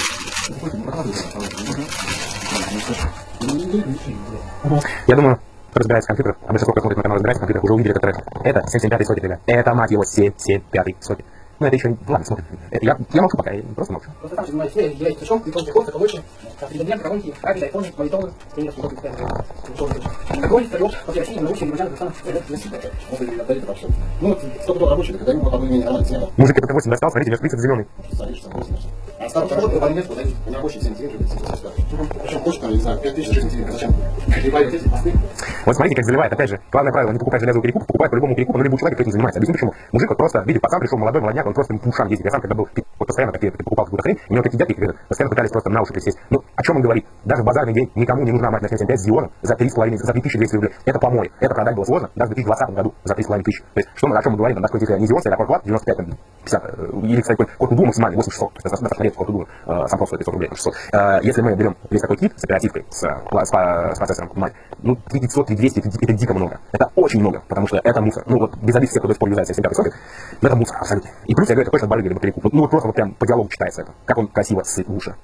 [SPEAKER 1] Я думаю, кто разбирается в компьютерах, а большинство, кто смотрит на канал, разбирается в компьютерах, уже увидели этот трек. Это 775 сотик, ребят. Это, мать его, 775 сотик. Ну, это еще не... Ладно, смотрим. Это я молчу пока, я просто молчу.
[SPEAKER 2] Просто там занимаюсь сферой, я пришел, и тоже ход, побольше. Президент, колонки, кабель, айфоны, мониторы, тренерский опыт. Такой вперед, по России, на Руси, Азербайджан, Казахстан. Ну, столько было рабочих, когда ему потом имени нормально снято.
[SPEAKER 1] Мужик это 8 достал, смотрите, у него принцип зеленый.
[SPEAKER 2] А старый работа, по немецку, у меня больше 7 причем почта, не знаю, 5000 жизней, зачем?
[SPEAKER 1] Вот смотрите, как заливает, опять же, главное правило, не покупать железо у перекупа, покупать по-любому перекупа, но либо у человека, кто этим занимается. Объясню почему. Мужик вот просто видит, пацан пришел, молодой, молодняк, он просто по ушам ездит. Я сам когда был, вот постоянно такие, покупал какую-то хрень, и у него такие дядьки, постоянно пытались просто на уши присесть. Ну, о чем он говорит? Даже в базарный день никому не нужна мать на 75 Xeon за 3,5, за 3200 рублей. Это помой. Это продать было сложно, даже в 2020 году за 3,5 тысяч. То есть, что мы, о чем мы говорим, там, да, какой-то не Xeon, а Core 95, там, 50, или, кстати, код Дума максимальный 8600, то есть, на код Дума, сам просто 500 рублей, 600. Если мы берем весь такой кит с оперативкой, с процессором, ну, 3500, 3200, это дико много. Это очень много, потому что это мусор. Ну, вот, без обид всех, кто до сих пор юзает 75 сотик, но это мусор, абсолютно. И плюс, я говорю, это точно барыга либо перекуп. Ну, вот просто вот прям по диалогу читается это. Как он красиво ссыт в уши.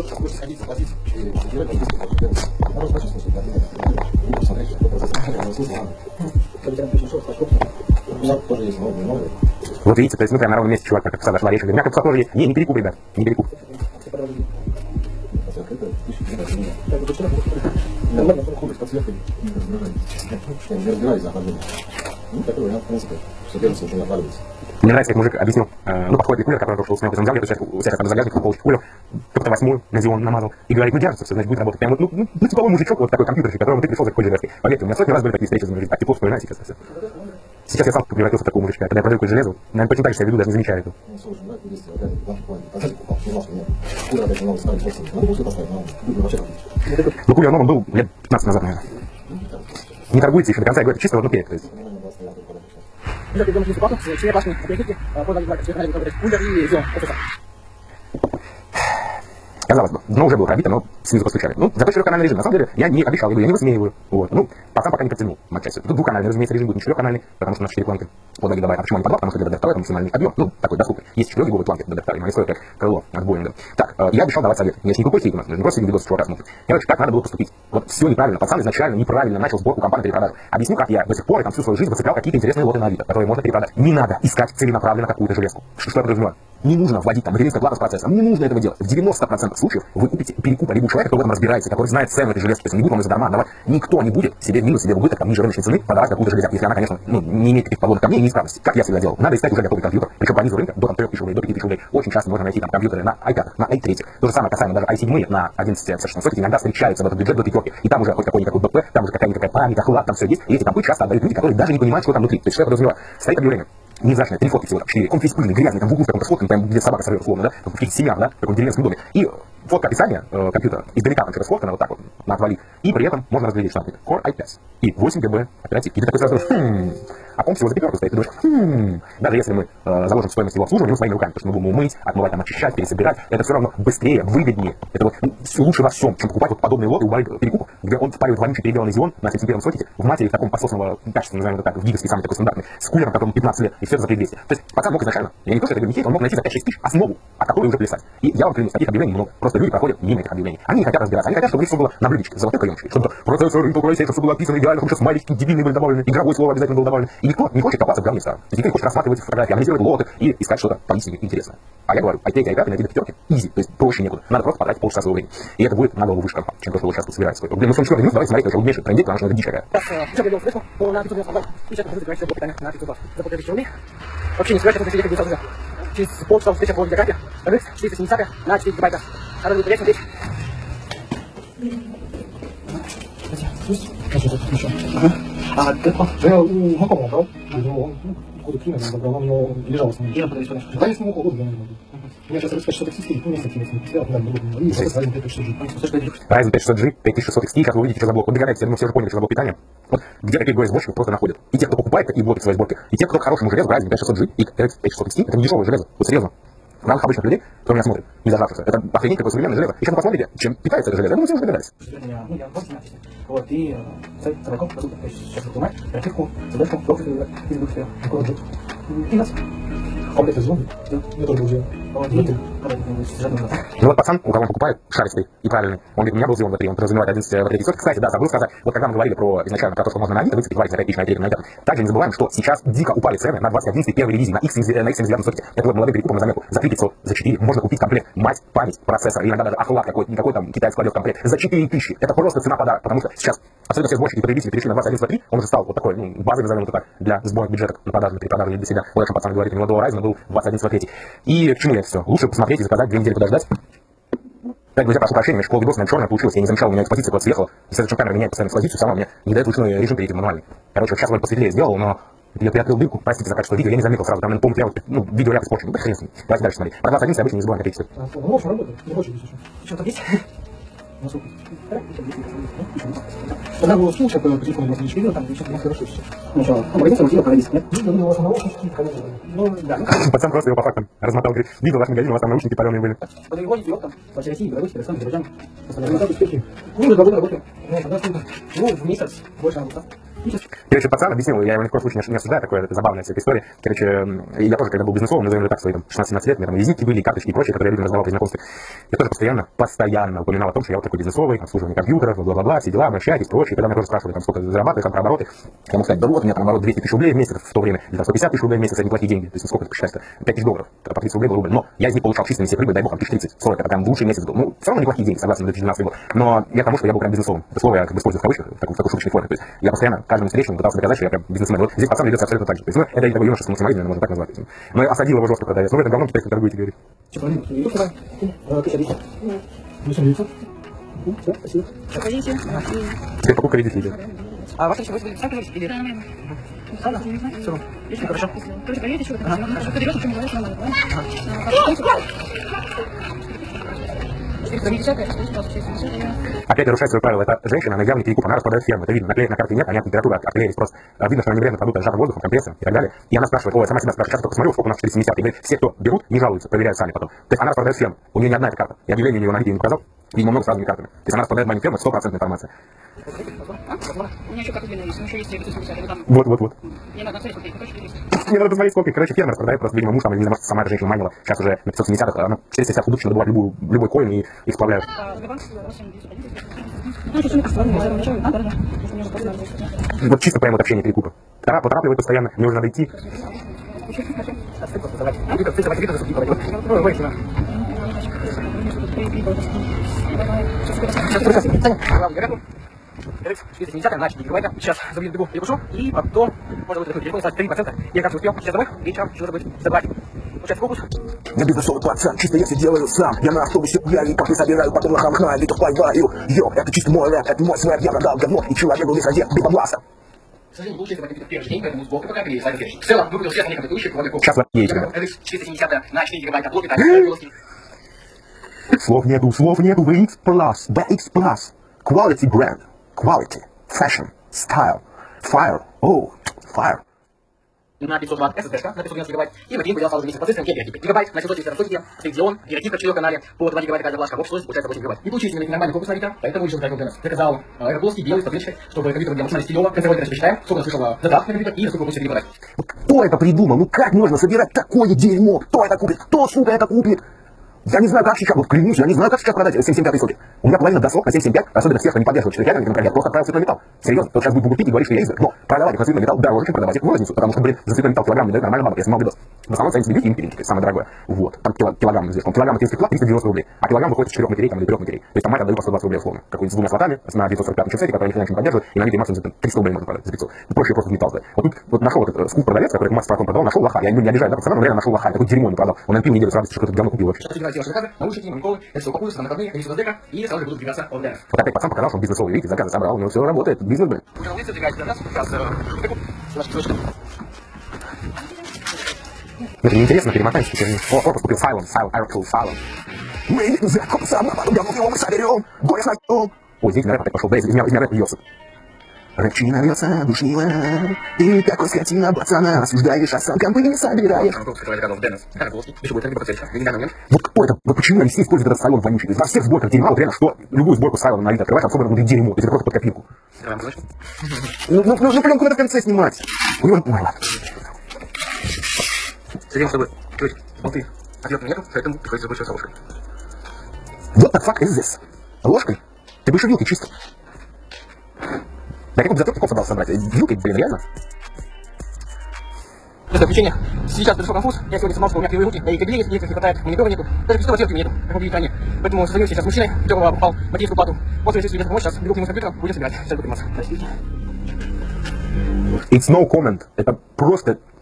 [SPEAKER 1] Вот видите, то есть мы прям на ровном месте, чувак, как пса дошла речь. У меня как пса тоже есть. Не перекуп, ребят, не перекуп. Мне нравится, как мужик объяснил, ну, подходит рекулер, который только что снял, взял эту часть, у всех там завязник, полочку кулер, кто-то 8-ю на Xeon намазал, и говорит, ну, держится все, значит, будет работать. Прям вот, ну, типовой мужичок, вот такой компьютерщик, которому ты пришел за какой железкой. Поверьте, у меня сотни раз были такие встречи, так тепло вспоминаю сейчас все. Сейчас я сам превратился в такого мужичка, когда я продаю какое-железо, наверное, точно так же себя веду, даже не замечаю этого. Ну, кулер новым был лет 15 назад, наверное. Не торгуется еще до конца, я говорю, чисто в одну перед, то есть.
[SPEAKER 2] Уже перейдем к ситуации, все башни оперативки, подали два, как все канале, которые кулер и Xeon,
[SPEAKER 1] Казалось бы, дно уже было пробито, но снизу постучали. Ну, зато четырехканальный режим. На самом деле, я не обещал, я не высмеиваю. Вот. Ну, пацан пока не подтянул матчасть. Тут двухканальный, разумеется, режим будет, не четырехканальный, потому что у нас 4 планки по 2 гигабайта. А почему не по 2? Потому что для DDR2 это максимальный объем, ну, такой доступный. Есть 4 гиговые планки DDR2, но стоит как крыло от Боинга. Так, я обещал давать совет. Я ж не тупой фиг у нас, не просто видос чувака смотрит. Короче, как надо было поступить? Вот все неправильно. Пацан изначально неправильно начал сборку компании перепродажи. Объясню, как я до сих пор и там всю свою жизнь выцеплял какие-то интересные лоты на Авито, которые можно перепродать. Не надо искать целенаправленно какую-то железку. Что я подразумеваю? Не нужно вводить там материнскую плату с процессом. Не нужно этого делать. В 90% случаев вы купите перекупа либо у человека, кто в этом разбирается, который знает цену этой железки. То есть не будет вам задарма отдавать. Никто не будет себе в минус, себе в убыток, там, ниже рыночной цены подавать какую-то железяку, если она, конечно, не имеет таких подводных камней и неисправностей. Как я всегда делал. Надо искать уже готовый компьютер, причем по низу рынка, до 3000 рублей, до 5000 рублей. Очень часто можно найти там компьютеры на i5, на i3. То же самое касаемо даже i7 на 11 иногда встречаются в этот бюджет до 5. И там уже хоть какой-никакой БП, там уже какая-никакая память, охлад, там все есть. И эти компы часто отдают люди, которые даже не понимают, что там внутри. То есть что я подразумеваю? Стоит объявление. Невзрачное, 3 фотки всего, 4. Он весь пыльный, грязный, там в углу в каком-то сфоткан, там, где собака сорвет, условно, да, в каких-то семьях, да, в каком-то деревенском доме. И фотка описания компьютера, издалека там что-то сфоткано, вот так вот, на отвали. И при этом можно разглядеть, что там Core i5 и 8 ГБ оперативки. И ты такой сразу думаешь, а он всего за 5 стоит, ты думаешь, даже если мы заложим стоимость его обслуживания своими руками, потому что мы будем умыть, отмывать, там, очищать, пересобирать, это все равно быстрее, выгоднее. Это вот лучше во всем, чем покупать вот подобные лоты у перекупа, где он впаривает вонючий переделанный Xeon на 71-м сокете в матери в таком пососного качества, назовем это так, в гиговский самый такой стандартный, с кулером, которому 15 лет, и все это за 3200. То есть пацан мог изначально, я не то, что это говорю, не хейт, он мог найти за 5-6 тысяч основу, от которой уже плясать. И я вам клянусь, таких объявлений много. Просто люди проходят мимо этих объявлений. Они не хотят разбираться, они хотят, чтобы у них все было на блюдечке, золотой каемочкой, чтобы процессор, Intel Core i7, чтобы все было описано идеально, чтобы сейчас смайлики дебильные были добавлены, игровое слово обязательно было добавлено. И никто не хочет копаться в говне старом. То есть никто не хочет рассматривать эти фотографии, анализировать лоты и искать что-то поистине интересное. А я говорю, i3, i5 найти до 5, easy, то есть проще некуда. Надо просто потратить полчаса своего времени. И это будет на голову выше компа, чем то, что вы сейчас тут собираете. Блин, ну в 44 минут давайте смотреть, уже умнейший трендик, потому что это дичь какая.
[SPEAKER 2] Сейчас я делал слежку, то на 500 собрал. И сейчас будет все питание на 500 бат. За 1500 рублей. Вообще не скажешь, что это сидеть 900 рублей. Через полчаса встреча по видеокарте. RX 470 на 4 гигабайта. Надо будет приятно смотреть. А ты
[SPEAKER 4] я у знакомого брал, у него года 3, наверное, забрал, он его лежал в основном. Да, я с ним около года, наверное. У меня сейчас RX 500 XT, ну, месяц активно стоял, да, и сейчас Ryzen 5600G.
[SPEAKER 1] Ryzen 5600G, 5600 XT, сейчас вы увидите, что за блок. Вот догадайтесь, я думаю, все уже поняли, что за блок питания. Вот где такие сборщиков просто находят. И те, кто покупает такие блоки в своей сборке, и те, кто к хорошему железу, Ryzen 5600G и RX 5600 XT, это не дешевое железо, вот серьезно. В рамках обычных людей, кто меня смотрит, не зажавшихся, это охренеть какое современное железо. Еще вы посмотрите, чем питается это железо. Я думаю, все уже догадались.
[SPEAKER 4] Ну, я просто знаю. Вот, и сайт Цараков, по сути, то есть сейчас понимаешь, оперативку, задачку, доктор, физбук, все, такой вот. И нас. Комплект из зомби, да, я тоже уже.
[SPEAKER 1] Ну вот пацан, у кого он покупает, шаристый и правильный, он говорит, у меня был Xeon V3, он подразумевает 11 V300. Кстати, да, забыл сказать, вот когда мы говорили про изначально про то, что можно на Авито выцепить варить за 5 тысяч, на 3, на 5, также не забываем, что сейчас дико упали цены на 2011 первой ревизии, на X79 сокете. Это вот молодым перекупом на заметку, за 3500, за 4 можно купить комплект, мать, память, процессор, иногда даже охлад какой-то, никакой там китайец кладет комплект, за 4000. Это просто цена подарок, потому что сейчас абсолютно все сборщики и потребители перешли на 2011 V3, он уже стал вот такой, ну, базой, назовем это так, для сборок бюджетов на продажу, при продаже для себя. Вот о чем пацан говорит, у него до Ryzen был 2011 V3. И к чему я это все? Лучше посмотреть и заказать, 2 недели подождать. Так, друзья, прошу прощения, школа видос, наверное, черная получилась, я не замечал, у меня экспозиция куда-то съехала, и следующая камера меняет постоянно экспозицию, все равно мне не дает ручной режим перейти в мануальный. Короче, вот сейчас вроде посветлее сделал, но я приоткрыл дырку, простите за качество видео, я не заметил сразу, там, наверное, полный прям, ну, видеоряд испорчен, ну, да хрен с ним. Давайте дальше смотреть. Про 2011 обычно не забываем копейки стоит.
[SPEAKER 4] Ну, в общем, работает, не хочет здесь еще.
[SPEAKER 2] Что там есть?
[SPEAKER 4] Когда было случай, по телефону вас не видел, там что-то хорошо все. Ну что, магазин видел, проводить, нет? Ну, у вас наушники, конечно. Ну, да.
[SPEAKER 1] Пацан просто его по фактам размотал, говорит, видел ваш магазин, у вас там наушники паленые были.
[SPEAKER 2] Под его идет там, по всей России, Беларуси, Казахстан, Азербайджан.
[SPEAKER 4] Результат успехи. Ну, уже 2 года работаю.
[SPEAKER 2] Ну, в месяц больше работа.
[SPEAKER 1] Короче, пацан объяснил, я его ни в коем случае не осуждаю, такое это забавная вся эта история. Короче, я тоже, когда был бизнесовым, назовем это так, свои 16-17 лет, у меня там визитки были, карточки и прочее, которые я людям раздавал при знакомстве. Я тоже постоянно упоминал о том, что я вот такой бизнесовый, обслуживание компьютеров, бла-бла-бла, все дела, обращайтесь, прочее. Когда меня тоже спрашивали, там, сколько зарабатываешь, там, про обороты, я мог сказать, да вот, у меня там оборот 200 тысяч рублей в месяц в то время, или там 150 тысяч рублей в месяц, это неплохие деньги. То есть, сколько это посчитать-то? 5 тысяч долларов, по 30 рублей был рубль. Но я из них получал чистыми все прибыль, дай бог, там, 1030, 40, это прям лучший месяц был. Ну, все равно неплохие деньги, согласно 2012 год. Но я к тому, что я был прям бизнесовым. Это слово я как бы использую в кавычках, в такой шуточной форме. То есть, я постоянно каждому встречному пытался доказать, что я прям бизнесмен. Вот здесь пацан ведет себя абсолютно так же. То есть, ну, это такой юношеский максимализм, можно так назвать. Но я осадил его жестко, когда я смотрю, это говном китайском торгуете, говорит.
[SPEAKER 4] Что, видишь, давай? 1900. 1900. Все, спасибо.
[SPEAKER 1] Теперь покупка видите идет.
[SPEAKER 2] А ваши вы будете сами или? Ладно, все, отлично, хорошо.
[SPEAKER 5] Только проверить еще. Хорошо, ты берешь, ничего не говоришь, нормально, правильно?
[SPEAKER 1] Опять нарушает свое правило. Это женщина, она явный перекуп, она распродает ферму. Это видно, наклеек на карте нет, а нет температура, отклеились просто. Видно, что они вредно продукты сжатым воздухом, компрессия и так далее. И она спрашивает, ой, сама себя спрашивает, сейчас только посмотрел, сколько у нас 470. И говорит, все, кто берут, не жалуются, проверяют сами потом. То есть она распродает ферму, у нее не одна эта карта. И объявление у нее на видео не показал, видимо, много с разными картами. То есть она распродает мою ферму, 100% информация.
[SPEAKER 5] У меня еще как отдельно есть, еще есть 370, там.
[SPEAKER 1] Вот.
[SPEAKER 5] Не надо смотреть, сколько, короче, есть.
[SPEAKER 1] Мне надо посмотреть, сколько. Короче, ферма распродает, просто, видимо, муж там, или не знаю, может, сама эта женщина майнила. Сейчас уже на 570-х, она 450 удачно добывает любой коин и их сплавляют. Вот чисто прямо вот общение перекупа. Поторапливает постоянно, мне уже надо идти.
[SPEAKER 2] Отстык просто давай. Ты как цифровать видно, чтобы не выяснено. Сейчас, Саня, главный город. RX 470 на 4 гигабайта. Сейчас забью бегу, перекушу, и потом можно будет телефон стать 3%. Я как успел, сейчас домой, вечером чего забыть забрать. Получается фокус.
[SPEAKER 6] Я бизнесовый пацан, чисто я все делаю сам. Я на автобусе гуляю, как не собираю, потом на хамах на элиту впливаю. Йо, это чисто мой рэп, это мой свэп, я продал говно, и человеку без одежды, без бабласа.
[SPEAKER 2] К сожалению, получается в первый же день, поэтому сборка пока переставим следующий. В целом, выкупил всех моих атакующих,
[SPEAKER 1] Сейчас вы едете.
[SPEAKER 2] RX 470 на 4 гигабайта блоки, так,
[SPEAKER 6] Слов нету, VX+, VX+. Quality brand, quality, fashion, style, fire, oh, fire.
[SPEAKER 2] на 500 Вт SSD на 512 гигабайт, и батарейку я сразу вместе с процессором гигабайт на 740 гигабайт, Radeon, оперативка в 4 канале, по 2 гигабайта каждая флешка, в общей сложности получается 8 гигабайт. И получились именно нормальный корпус Авито, поэтому решил заказать DNS. Заказал аэроплоский, белый, с подсветочкой, чтобы компьютер был максимально стилево, концевой короче посчитаем, сколько я слышал задат на компьютер и насколько получится перебрать.
[SPEAKER 6] Кто это придумал? Ну как можно собирать такое дерьмо? Кто это купит? Кто, сука, это купит? Я не знаю, как сейчас, вот клянусь, я не знаю, как сейчас продать 775 соки. У меня половина досок на 775, особенно тех, кто не поддерживает 4 например, я просто отправил цветной металл. Серьезно, тот сейчас будет купить и говорит, что я изгорю. Но продавать их цветной металл дороже, чем продавать их в розницу, потому что, блин, за цветной металл килограмм не дают нормально бабок, я снимал видос. В основном ценится бьюти импелинг, то есть самое дорогое. Вот, там килограмм известно. Килограмм материнских плат 390 рублей, а килограмм выходит из 4 матерей, там, или 3 матерей. То есть там мать отдаю по 120 рублей условно. Какой-нибудь с двумя слотами, на 945 чипсете, который никто не поддерживает, и на них максимум за 300 рублей можно продать, за 500. Проще просто в металл сдать. Вот тут вот нашел этот скуп продавец, который мать с парком продавал, нашел лоха. Я не обижаю, да, пацан, но реально нашел лоха. Такой дерьмо не продал. Он напил неделю с радостью, что это говно купил вообще.
[SPEAKER 2] Наушники, мониторы, это все упакуются на накладные, они с и сразу же будут двигаться онлайн.
[SPEAKER 1] Вот опять пацан показал, что он бизнесовый, видите, заказы собрал, у него все работает, бизнес, блин.
[SPEAKER 2] Уже на улице двигается для нас, сейчас наши слышки.
[SPEAKER 1] Это неинтересно, перемотаемся теперь. О, корпус купил Silent, Aerocool.
[SPEAKER 6] Мы едем за копцам, а потом говно мы соберем. Горе снайпом.
[SPEAKER 1] Ой, извините, на рэп опять пошел, да, из меня рэп льется.
[SPEAKER 6] Рэпчина рвется, душнила. Ты такой скотина, пацана, осуждаешь, а сам компы не собираешь.
[SPEAKER 1] Вот кто это, вот почему они все используют этот Silent вонючий? Во всех сборках дерьма, вот реально, что любую сборку Silent на Авито открываешь, особенно внутри дерьмо, то есть это просто под копирку. Ну пленку надо в конце снимать. У него, ой, ладно.
[SPEAKER 2] Следим, чтобы чуть болты ответа нету, поэтому приходится забыть ложкой.
[SPEAKER 6] What the fuck is this? Ложкой?
[SPEAKER 1] Ты бы еще вилкой чисто. Да я как затёртый коп собрался собрать. Вилкой, блин, реально?
[SPEAKER 2] Это заключение. Сейчас произошел конфуз. Я сегодня сломал, что у меня кривые руки. Да и кабелей есть, не хватает, монитора нету. Даже крестовой отвертки нету, как вы видите ранее. Поэтому созвонимся сейчас с мужчиной, у которого попал материнскую плату. После если ребята помочь, сейчас бегу к нему с компьютером, будем собирать. Сейчас будем заниматься.
[SPEAKER 1] It's no comment. Это просто